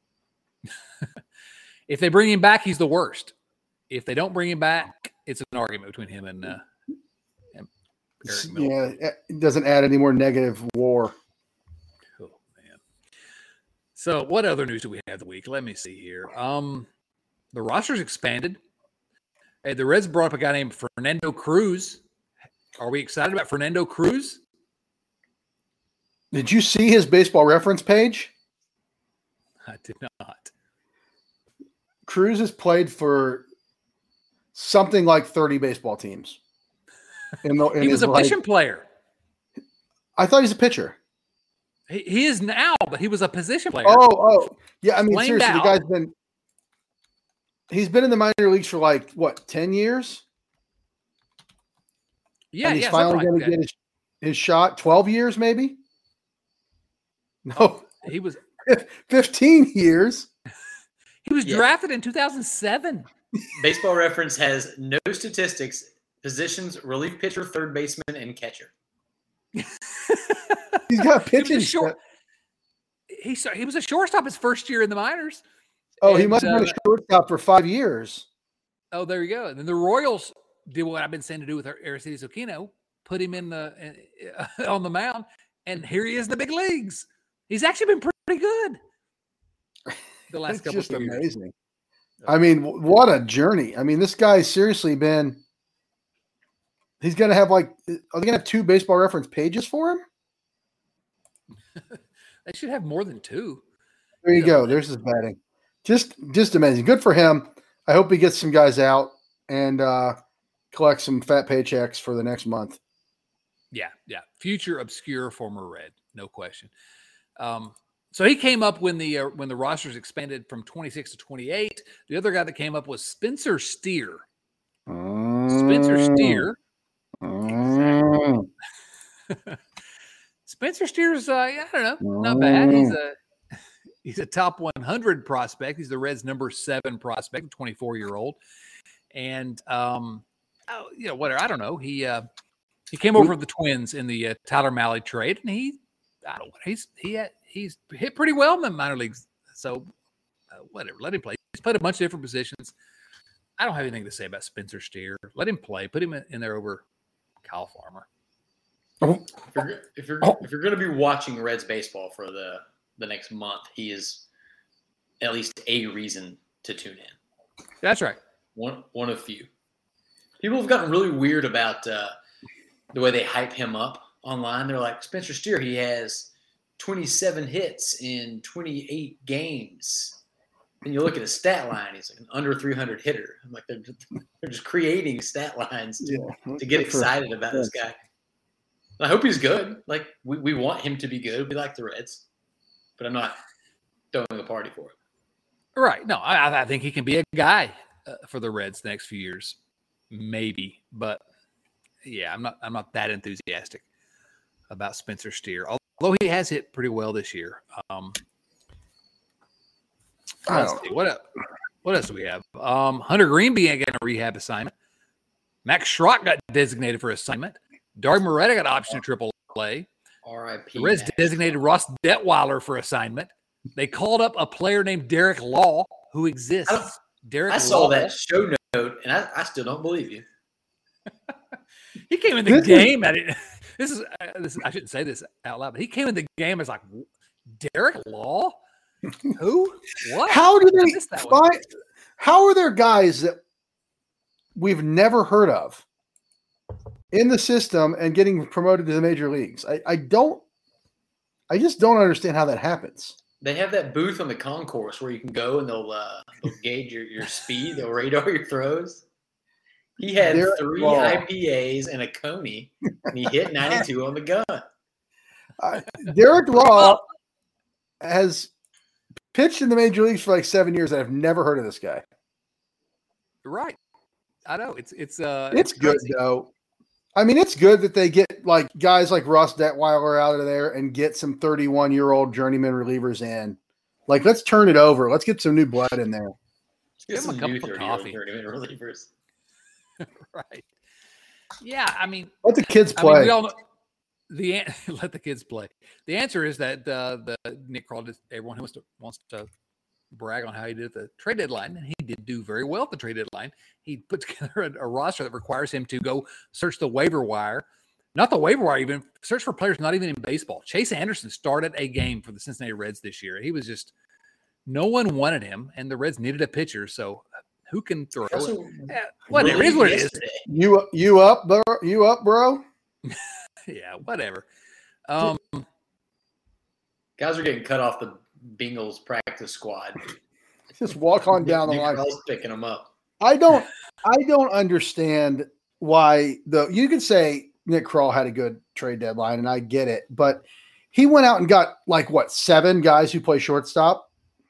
If they bring him back, he's the worst. If they don't bring him back, it's an argument between him and Eric Milton. Yeah, it doesn't add any more negative war. So what other news do we have the week? Let me see here. The roster's expanded. Hey, the Reds brought up a guy named Fernando Cruz. Are we excited about Fernando Cruz? Did you see his Baseball Reference page? I did not. Cruz has played for something like 30 baseball teams. He was a pitching player. I thought he's a pitcher. He is now, but he was a position player. Oh, yeah. I mean, Flamed seriously, out. the guy's he's been in the minor leagues for 10 years? Yeah, and he's finally going to get his shot. 12 years, maybe? No, he was 15 years. He was drafted in 2007. Baseball Reference has no statistics, positions, relief pitcher, third baseman, and catcher. He's got pitching. He was a shortstop his first year in the minors. Oh, he must have been a shortstop for 5 years. Oh, there you go. And then the Royals did what I've been saying to do with Aristides Aquino, put him in on the mound, and here he is in the big leagues. He's actually been pretty good the last couple of years. It's just amazing. I mean, what a journey. I mean, this guy's seriously been – he's going to have are they going to have 2 Baseball Reference pages for him? They should have more than 2. There you go. There's his batting. Just amazing. Good for him. I hope he gets some guys out and collect some fat paychecks for the next month. Yeah. Future obscure former Red, no question. So he came up when the rosters expanded from 26 to 28. The other guy that came up was Spencer Steer. Spencer Steer. Spencer Steer's, I don't know, not bad. He's a top 100 prospect. He's the Reds' number 7 prospect, 24-year-old, and whatever. I don't know. He came over from the Twins in the Tyler Mahle trade, and he's hit pretty well in the minor leagues. So whatever, let him play. He's played a bunch of different positions. I don't have anything to say about Spencer Steer. Let him play. Put him in there over Kyle Farmer. If you're going to be watching Reds baseball for the next month, he is at least a reason to tune in. That's right. One of few. People have gotten really weird about the way they hype him up online. They're like, Spencer Steer, he has 27 hits in 28 games. And you look at his stat line, he's like an under 300 hitter. I'm like, they're just creating stat lines to get excited about this guy. I hope he's good. Like, we want him to be good. We like the Reds. But I'm not throwing a party for it. Right. No, I think he can be a guy for the Reds the next few years. Maybe. But, yeah, I'm not that enthusiastic about Spencer Steer. Although he has hit pretty well this year. Let's see. What else do we have? Hunter Green began a rehab assignment. Max Schrock got designated for assignment. Darby Moretta got option to AAA. R.I.P. The Reds designated Ross Detweiler for assignment. They called up a player named Derek Law, who exists. I saw that show note, and I still don't believe you. He came in the game at it. This is I shouldn't say this out loud, but he came in the game as like Derek Law. Who? What? How do they find? How are there guys that we've never heard of in the system and getting promoted to the major leagues? I just don't understand how that happens. They have that booth on the concourse where you can go and they'll gauge your speed. They'll radar your throws. He had Derek 3 Law. IPAs and a Coney, and he hit 92 on the gun. Derek Law has pitched in the major leagues for like 7 years. I've never heard of this guy. Right. I know. It's good though. I mean, it's good that they get like guys like Ross Detweiler out of there and get some 31-year-old journeyman relievers in. Like, let's turn it over. Let's get some new blood in there. Let's get some new 30-year-old journeyman relievers. Right. Yeah, I mean, let the kids play. We all know let the kids play. The answer is that the Nick Krall, everyone who wants to brag on how he did at the trade deadline, and he did do very well at the trade deadline. He put together a roster that requires him to go search the waiver wire, not the waiver wire, even search for players not even in baseball. Chase Anderson started a game for the Cincinnati Reds this year. He was just no one wanted him, and the Reds needed a pitcher. So who can throw it? Whatever. It is what it is. You up, bro? You up, bro? Yeah, whatever. Guys are getting cut off the Bengals practice squad. Just walk on down the line. Picking them up. I don't understand why you could say Nick Krall had a good trade deadline, and I get it, but he went out and got like 7 guys who play shortstop.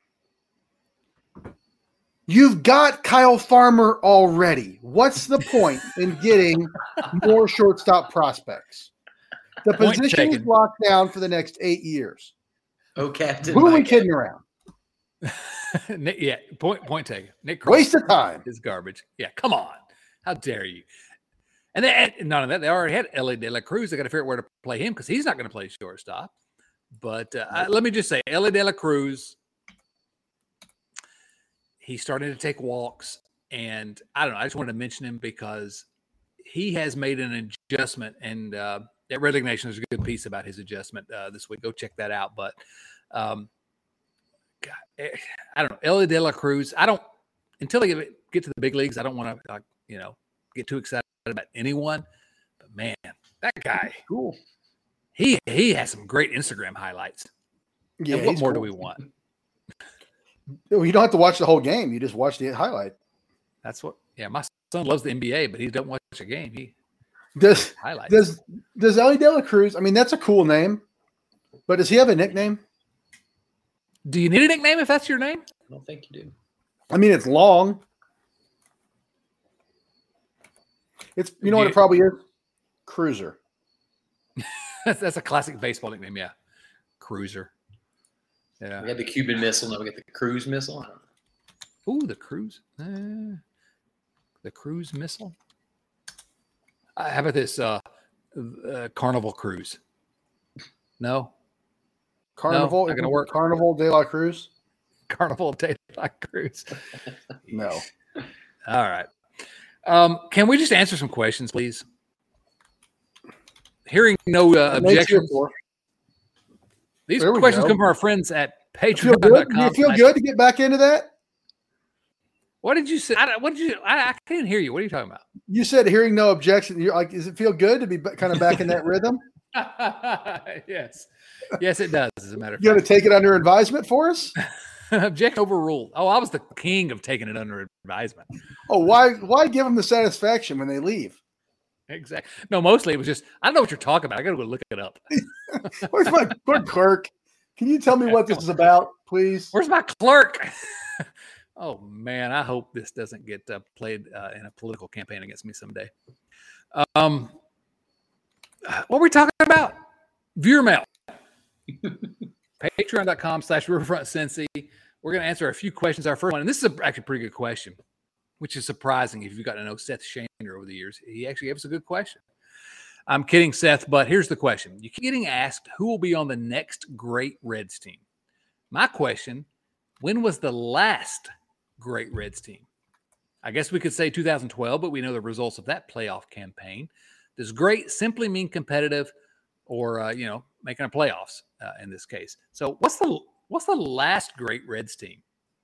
You've got Kyle Farmer already. What's the point in getting more shortstop prospects? The position is locked down for the next 8 years. Oh, Captain. Who are we kidding around? Yeah, point taken. Nick Krall waste of time. Is garbage. Yeah, come on. How dare you? And none of that. They already had Ellie De La Cruz. They got to figure out where to play him because he's not going to play shortstop. But let me just say, Ellie De La Cruz, he's starting to take walks. And I don't know. I just wanted to mention him because he has made an adjustment. And at Red League Nation, there's a good piece about his adjustment this week. Go check that out. But God, I don't know. Ellie De La Cruz, until they get to the big leagues, I don't want to, get too excited about anyone. But man, that guy, cool. He has some great Instagram highlights. Yeah. And what more do we want? You don't have to watch the whole game. You just watch the highlight. That's what. Yeah, my son loves the NBA, but he doesn't watch a game. He does highlights. Does Ellie De La Cruz? I mean, that's a cool name, but does he have a nickname? Do you need a nickname if that's your name? I don't think you do. I mean, it's long. It's what it probably is? Cruiser. That's a classic baseball nickname, yeah. Cruiser. Yeah. We got the Cuban Missile. Now we got the Cruise Missile. I don't know. Ooh, the Cruise. The Cruise Missile. How about this? Carnival Cruise. No? Carnival? Not going to work. Carnival de la Cruz? Carnival de la Cruz. No. All right. Can we just answer some questions, please? Hearing no objections. These questions come from our friends at Patreon.com. Do you feel good to get back into that? What did you say? I can't hear you. What are you talking about? You said hearing no objection. You're like, does it feel good to be kind of back in that rhythm? Yes. Yes, it does, as a matter of fact. You got to take it under advisement for us? Objection overruled. Oh, I was the king of taking it under advisement. Oh, why give them the satisfaction when they leave? Exactly. No, mostly it was just, I don't know what you're talking about. I got to go look it up. Where's my clerk? Can you tell me what this is about, please? Where's my clerk? Oh, man, I hope this doesn't get played in a political campaign against me someday. What were we talking about? Viewer mail. Patreon.com/RiverfrontCincy. We're going to answer a few questions. Our first one, and this is actually a pretty good question, which is surprising if you've gotten to know Seth Shaner over the years. He actually gave us a good question. I'm kidding, Seth, but here's the question. You keep getting asked who will be on the next great Reds team. My question, when was the last great Reds team? I guess we could say 2012, but we know the results of that playoff campaign. Does great simply mean competitive or, making a playoffs in this case? So what's the last great Reds team?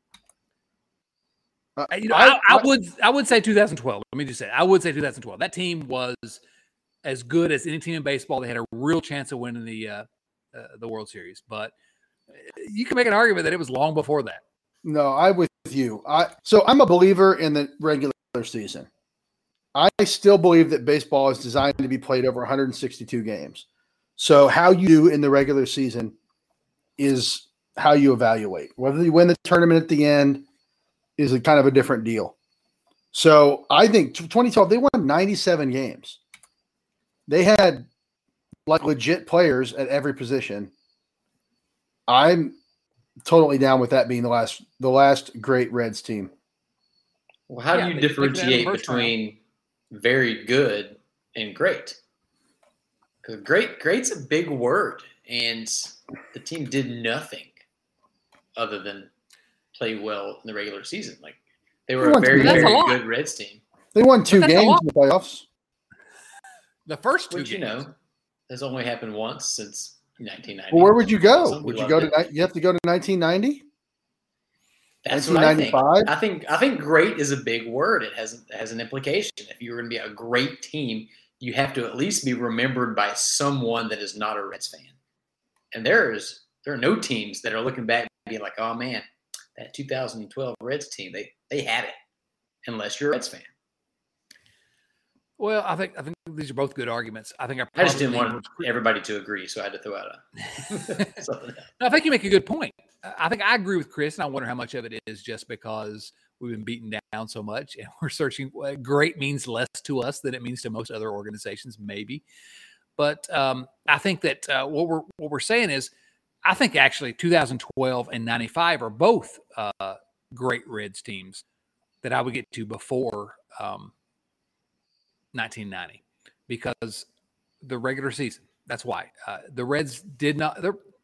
I would say 2012. Let me just say, I would say 2012. That team was as good as any team in baseball. They had a real chance of winning the World Series, but you can make an argument that it was long before that. No, I'm with you. So I'm a believer in the regular season. I still believe that baseball is designed to be played over 162 games. So how you do in the regular season is how you evaluate. Whether you win the tournament at the end is a kind of a different deal. So I think 2012, they won 97 games. They had like legit players at every position. I'm totally down with that being the last great Reds team. Well, how do you differentiate between very good and great? Because great's a big word, and the team did nothing other than play well in the regular season. Like they were a very, very good Reds team. They won 2 games in the playoffs. The first 2 games. Which, has only happened once since 1990. Well, where would you go? Would you go to? You have to go to 1990. That's what I think. I think great is a big word. It has an implication. If you're going to be a great team, you have to at least be remembered by someone that is not a Reds fan. And there are no teams that are looking back and being like, oh man, that 2012 Reds team, they had it. Unless you're a Reds fan. Well, I think these are both good arguments. I just didn't want everybody to agree, so I had to throw out something. No, I think you make a good point. I think I agree with Chris, and I wonder how much of it is just because we've been beaten down so much, and we're searching. Great means less to us than it means to most other organizations, maybe. But I think that what we're saying is, I think actually 2012 and 95 are both great Reds teams that I would get to before 1990, because the regular season. That's why the Reds did not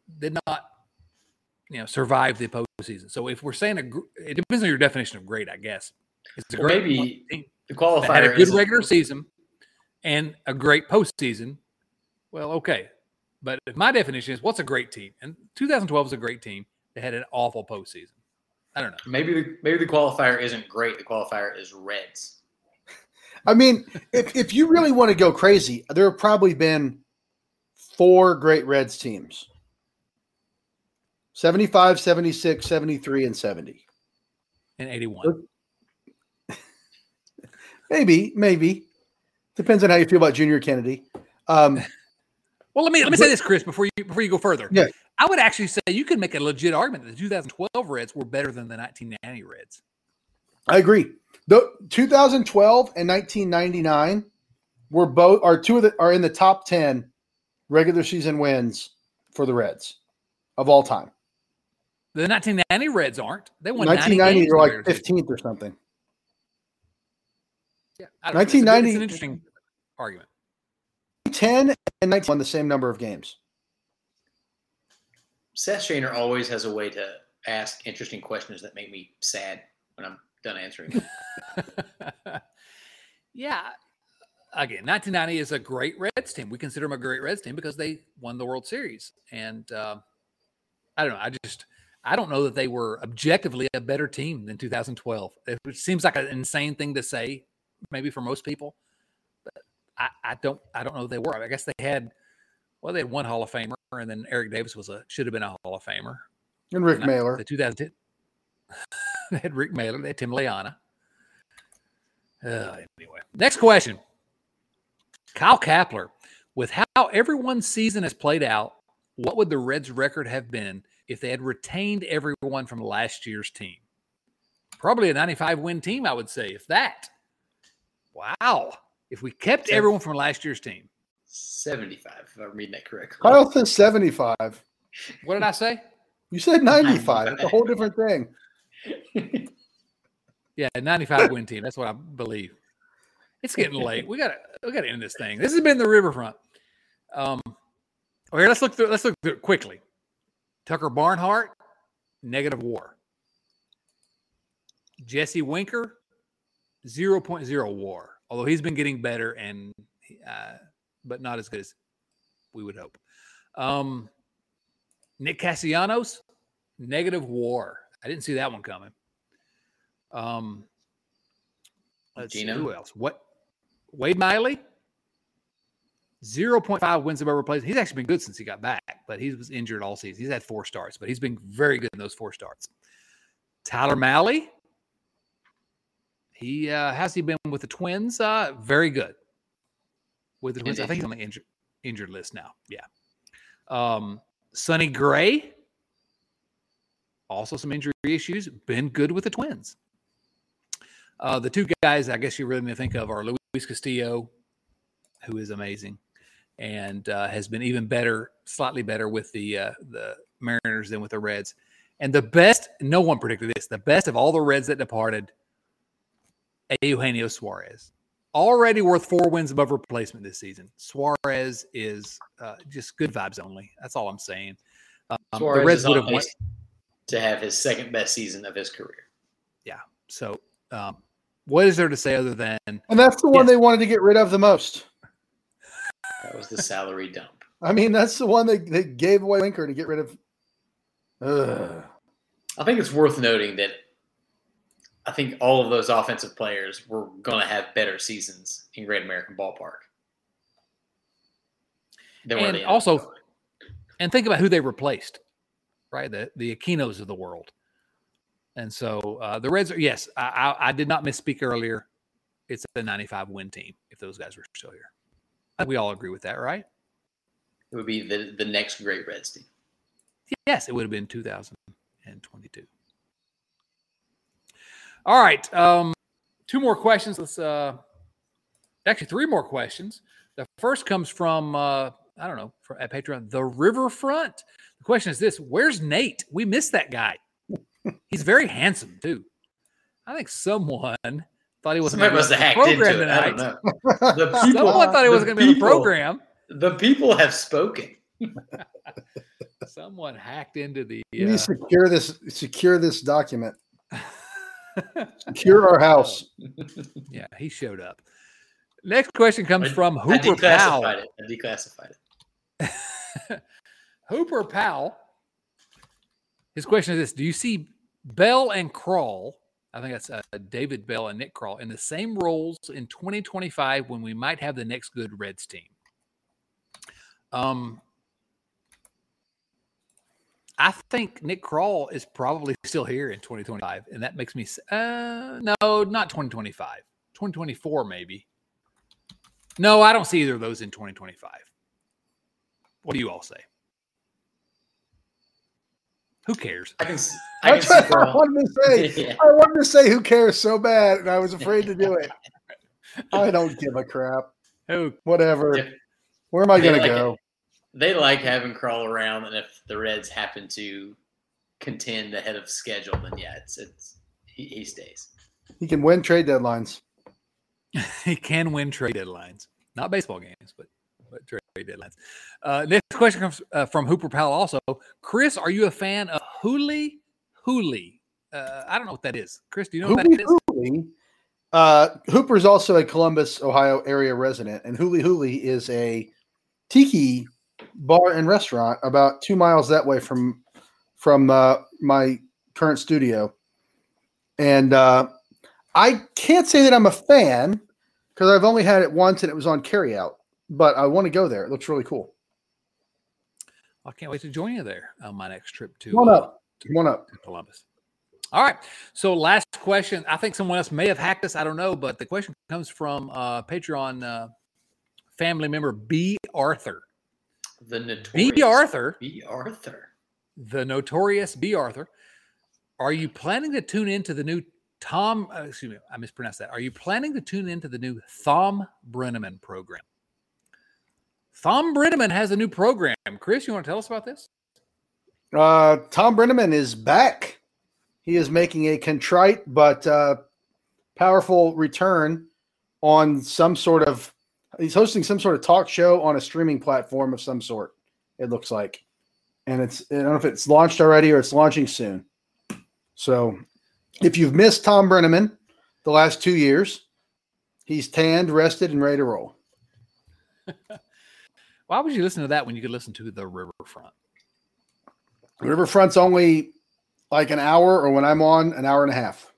survive the postseason. So if we're saying it depends on your definition of great, I guess. It's a great maybe the qualifier had a good regular season and a great postseason. Well, okay, but if my definition is what's a great team, and 2012 is a great team that had an awful postseason. I don't know. Maybe the qualifier isn't great. The qualifier is Reds. I mean, if you really want to go crazy, there have probably been 4 great Reds teams. 75, 76, 73, and 70. And 81. Maybe. Depends on how you feel about Junior Kennedy. Well, let me say this, Chris, before you go further. Yeah. I would actually say you could make a legit argument that the 2012 Reds were better than the 1990 Reds. I agree. The 2012 and 1999 are in the top 10 regular season wins for the Reds of all time. The 1990 Reds aren't. They won 1990. They're like 15th season. or something. Yeah, 1990. It's an interesting argument. 10 and 19 won the same number of games. Seth Shaner always has a way to ask interesting questions that make me sad when I'm done answering them. Yeah. Again, 1990 is a great Reds team. We consider them a great Reds team because they won the World Series. And I don't know. I don't know that they were objectively a better team than 2012. It seems like an insane thing to say, maybe for most people. But I don't know if they were. I guess they had one Hall of Famer, and then Eric Davis should have been a Hall of Famer. And Rick Mailer. The 2010. They had Rick Mailer. They had Tim Leona. Anyway, next question. Kyle Kapler, with how everyone's season has played out, what would the Reds' record have been if they had retained everyone from last year's team? Probably a 95-win team, I would say, if that. Wow. If we kept everyone from last year's team. 75, if I'm reading that correctly. Kyle said 75. What did I say? You said 95. It's a whole different thing. Yeah, 95-win team. That's what I believe. It's getting late. We gotta end this thing. This has been the Riverfront. Here, let's look through it quickly. Tucker Barnhart, negative WAR. Jesse Winker, 0.0 WAR. Although he's been getting better and but not as good as we would hope. Nick Castellanos, negative WAR. I didn't see that one coming. Let's see who else. Wade Miley, 0.5 wins above replacement. He's actually been good since he got back, but he was injured all season. He's had 4 starts, but he's been very good in those 4 starts. Tyler Mahle, how's he been with the Twins? Very good with the Twins. I think he's on the injured list now. Yeah. Sonny Gray, also some injury issues. Been good with the Twins. The 2 guys I guess you really need to think of are Luis Castillo, who is amazing, and has been even better, slightly better with the Mariners than with the Reds. And the best, no one predicted this, the best of all the Reds that departed, Eugenio Suarez. Already worth 4 wins above replacement this season. Suarez is just good vibes only. That's all I'm saying. Suarez the Reds is would on have won pace to have his second best season of his career. Yeah. So what is there to say other than? And that's the one they wanted to get rid of the most. That was the salary dump. I mean, that's the one they gave away Winker to get rid of. I think it's worth noting that I think all of those offensive players were going to have better seasons in Great American Ballpark. And also, and think about who they replaced, right? The Aquinos of the world. And so the Reds are, yes, I did not misspeak earlier. It's a 95-win team if those guys were still here. I think we all agree with that, right? It would be the next great Reds team. Yes, it would have been 2022. All right. 2 more questions. Let's actually 3 more questions. The first comes from at Patreon, the Riverfront. The question is this: where's Nate? We missed that guy. He's very handsome too. I think someone thought he wasn't going to be on the program tonight. I don't know. Someone thought he wasn't going to be on the program. The people have spoken. Someone hacked into the. You need to secure this document. Secure our house. Yeah, he showed up. Next question comes from Hooper Powell. I declassified it. Hooper Powell. His question is this: do you see Bell and Krall? I think that's David Bell and Nick Krall in the same roles in 2025 when we might have the next good Reds team. I think Nick Krall is probably still here in 2025, and that makes me no, not 2025, 2024 maybe. No, I don't see either of those in 2025. What do you all say? Who cares? I can That's see what I Carl. wanted to say. Yeah. I wanted to say who cares so bad, and I was afraid to do it. I don't give a crap. Who? Whatever. Yeah. Where am I They going to like go? it. They like having Carl around, and if the Reds happen to contend ahead of schedule, then yeah, he stays. He can win trade deadlines. He can win trade deadlines, not baseball games, but trade deadlines. Next question comes from Hooper Powell. Also, Chris, are you a fan of Hooli? I don't know what that is. Chris, do you know what that is? Hooli. Hooper's also a Columbus, Ohio area resident, and Hooli is a tiki bar and restaurant about 2 miles that way from my current studio. And I can't say that I'm a fan because I've only had it once and it was on carryout, but I want to go there. It looks really cool. I can't wait to join you there on my next trip to Come on up. Columbus. All right. So last question. I think someone else may have hacked us. I don't know, but the question comes from Patreon family member B. Arthur. The notorious B. Arthur. The The notorious B. Arthur. Are you planning to tune into the new excuse me, I mispronounced that. Are you planning to tune into the new Thom Brennaman program? Thom Brennaman has a new program. Chris, you want to tell us about this? Thom Brennaman is back. He is making a contrite but powerful return on he's hosting some sort of talk show on a streaming platform of some sort, it looks like. And I don't know if it's launched already or it's launching soon. So if you've missed Thom Brennaman the last 2 years, he's tanned, rested, and ready to roll. Why would you listen to that when you could listen to the Riverfront? Riverfront's only like an hour, or when I'm on, an hour and a half.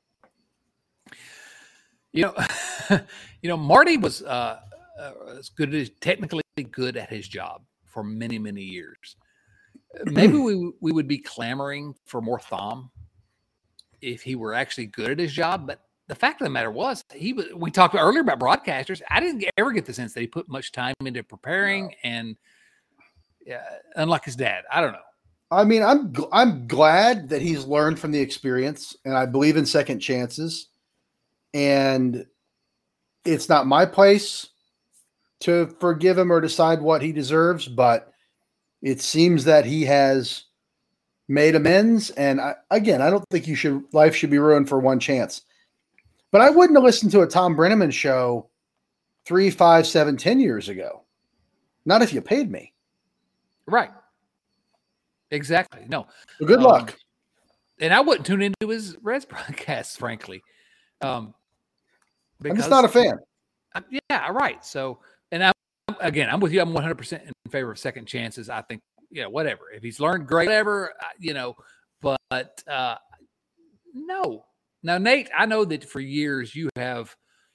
Marty was technically good at his job for many, many years. Maybe we would be clamoring for more Thom if he were actually good at his job. But the fact of the matter was, we talked earlier about broadcasters. I didn't ever get the sense that he put much time into preparing, and unlike his dad, I don't know. I mean, I'm glad that he's learned from the experience, and I believe in second chances. And it's not my place to forgive him or decide what he deserves, but it seems that he has made amends. And I don't think life should be ruined for one chance. But I wouldn't have listened to a Thom Brennaman show 3, 5, 7, 10 years ago. Not if you paid me. Right. Exactly. No. Well, good luck. And I wouldn't tune into his Reds broadcasts, frankly. I'm just not a fan. Yeah, right. So, and I'm with you. I'm 100% in favor of second chances. I think, whatever. If he's learned, great, whatever, but no. Now, Nate, I know that for years you have,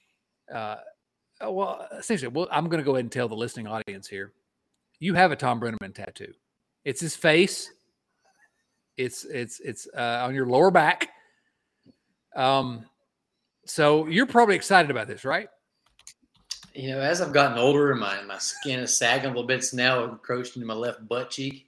essentially, I'm going to go ahead and tell the listening audience here. You have a Thom Brennaman tattoo. It's his face. It's on your lower back. So you're probably excited about this, right? As I've gotten older and my skin is sagging a little bit, it's now encroached into my left butt cheek.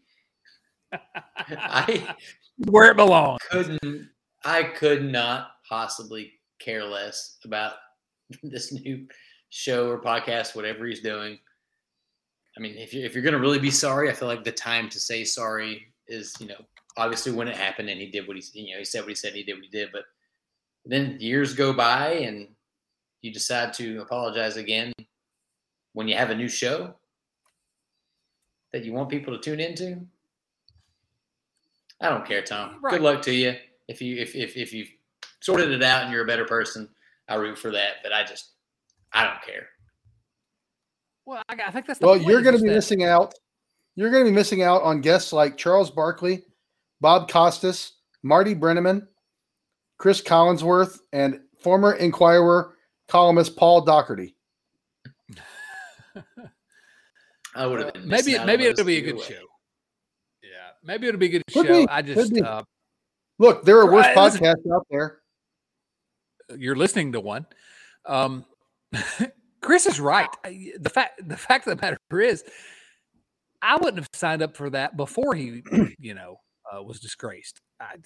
Where it belongs. I could not possibly care less about this new show or podcast, whatever he's doing. I mean, if you're going to really be sorry, I feel like the time to say sorry is, obviously when it happened and he did what he said what he said, and he did what he did. But then years go by and you decide to apologize again when you have a new show that you want people to tune into. I don't care, Tom. Right. Good luck to you. If you've sorted it out and you're a better person, I root for that. But I don't care. Well, I think that's you're going to be missing out. You're going to be missing out on guests like Charles Barkley, Bob Costas, Marty Brennaman, Chris Collinsworth, and former Inquirer columnist Paul Doherty. I would have been maybe it'll be a good show. Yeah, maybe it'll be a good show. I just look. There are worse podcasts out there. You're listening to one. Chris is right. The fact of the matter is, I wouldn't have signed up for that before he, was disgraced.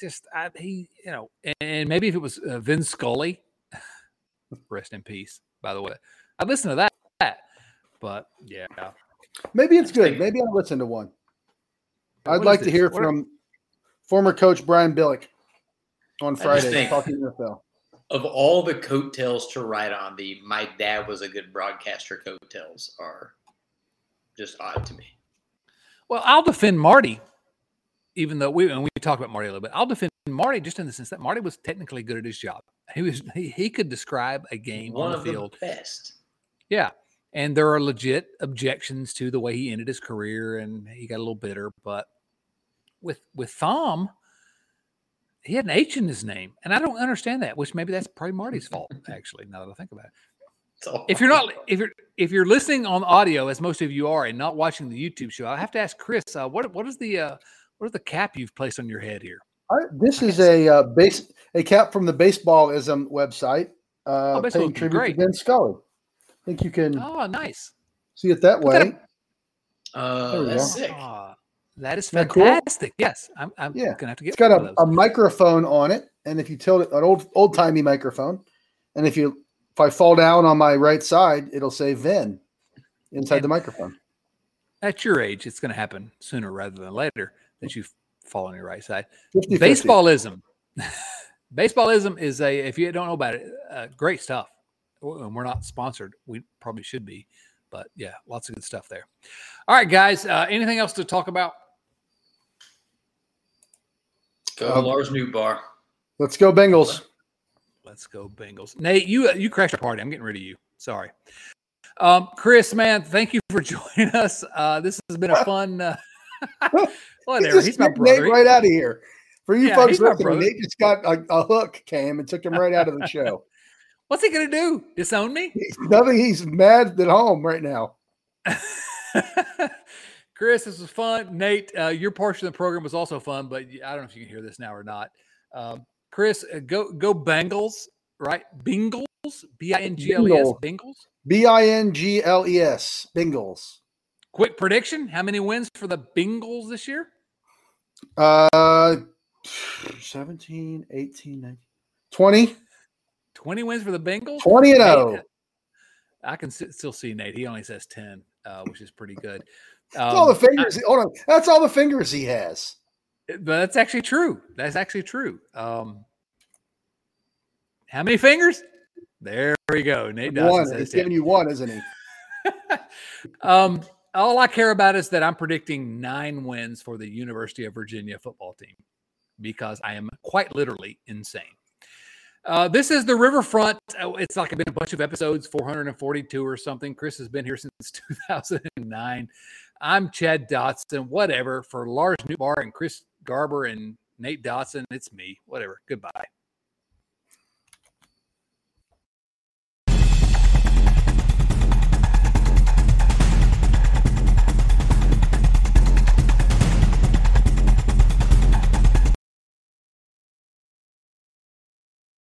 And maybe if it was Vin Scully, rest in peace, by the way, I'd listen to that. But yeah, maybe it's good. Maybe I'll listen to one. I'd like to hear from former coach Brian Billick on Friday talking NFL. Of all the coattails to ride on, my dad was a good broadcaster coattails are just odd to me. Well, I'll defend Marty, even though we talked about Marty a little bit. I'll defend Marty just in the sense that Marty was technically good at his job. He could describe a game on the field. One of the best. Yeah. And there are legit objections to the way he ended his career, and he got a little bitter. But with Thom, he had an H in his name, and I don't understand that. Which maybe that's probably Marty's fault, actually. Now that I think about it, if you're listening on audio, as most of you are, and not watching the YouTube show, I have to ask Chris, what is the cap you've placed on your head here? This is a cap from the Baseballism website. Paying tribute to Vin Scully. I think you can. Oh, nice. See it that way. That's sick. That is fantastic. Cool? Yes, I'm gonna have to get. It's got a microphone on it, and if you tilt it, an old timey microphone, and if I fall down on my right side, it'll say Vin inside the microphone. At your age, it's going to happen sooner rather than later that you fall on your right side. 50-50. Baseballism. Baseballism is if you don't know about it, great stuff. And we're not sponsored. We probably should be, but yeah, lots of good stuff there. All right, guys. Anything else to talk about? Go Lars Nootbaar. Let's go Bengals. Let's go Bengals. Nate, you crashed our party. I'm getting rid of you. Sorry. Chris, man, thank you for joining us. This has been a fun. Whatever. He's my brother. Nate right out of here. For you folks listening, Nate just got a hook came and took him right out of the show. What's he going to do? Disown me? Nothing. He's mad at home right now. Chris, this was fun. Nate, your portion of the program was also fun, but I don't know if you can hear this now or not. Chris, go Bengals, right? Bengals, Bingles, Bengals, Bingles, Bengals. Quick prediction: how many wins for the Bengals this year? 17, 18, 19, 20. 20 wins for the Bengals. 20-0. I can still see Nate. He only says 10, which is pretty good. That's all the fingers. Hold on. That's all the fingers he has. But that's actually true. That's actually true. How many fingers? There we go. Nate Dawson says He's giving you one, isn't he? All I care about is that I'm predicting 9 wins for the University of Virginia football team because I am quite literally insane. This is the Riverfront. It's like been a bunch of episodes, 442 or something. Chris has been here since 2009. I'm Chad Dotson, whatever. For Lars Nootbaar and Chris Garber and Nate Dotson, it's me. Whatever. Goodbye.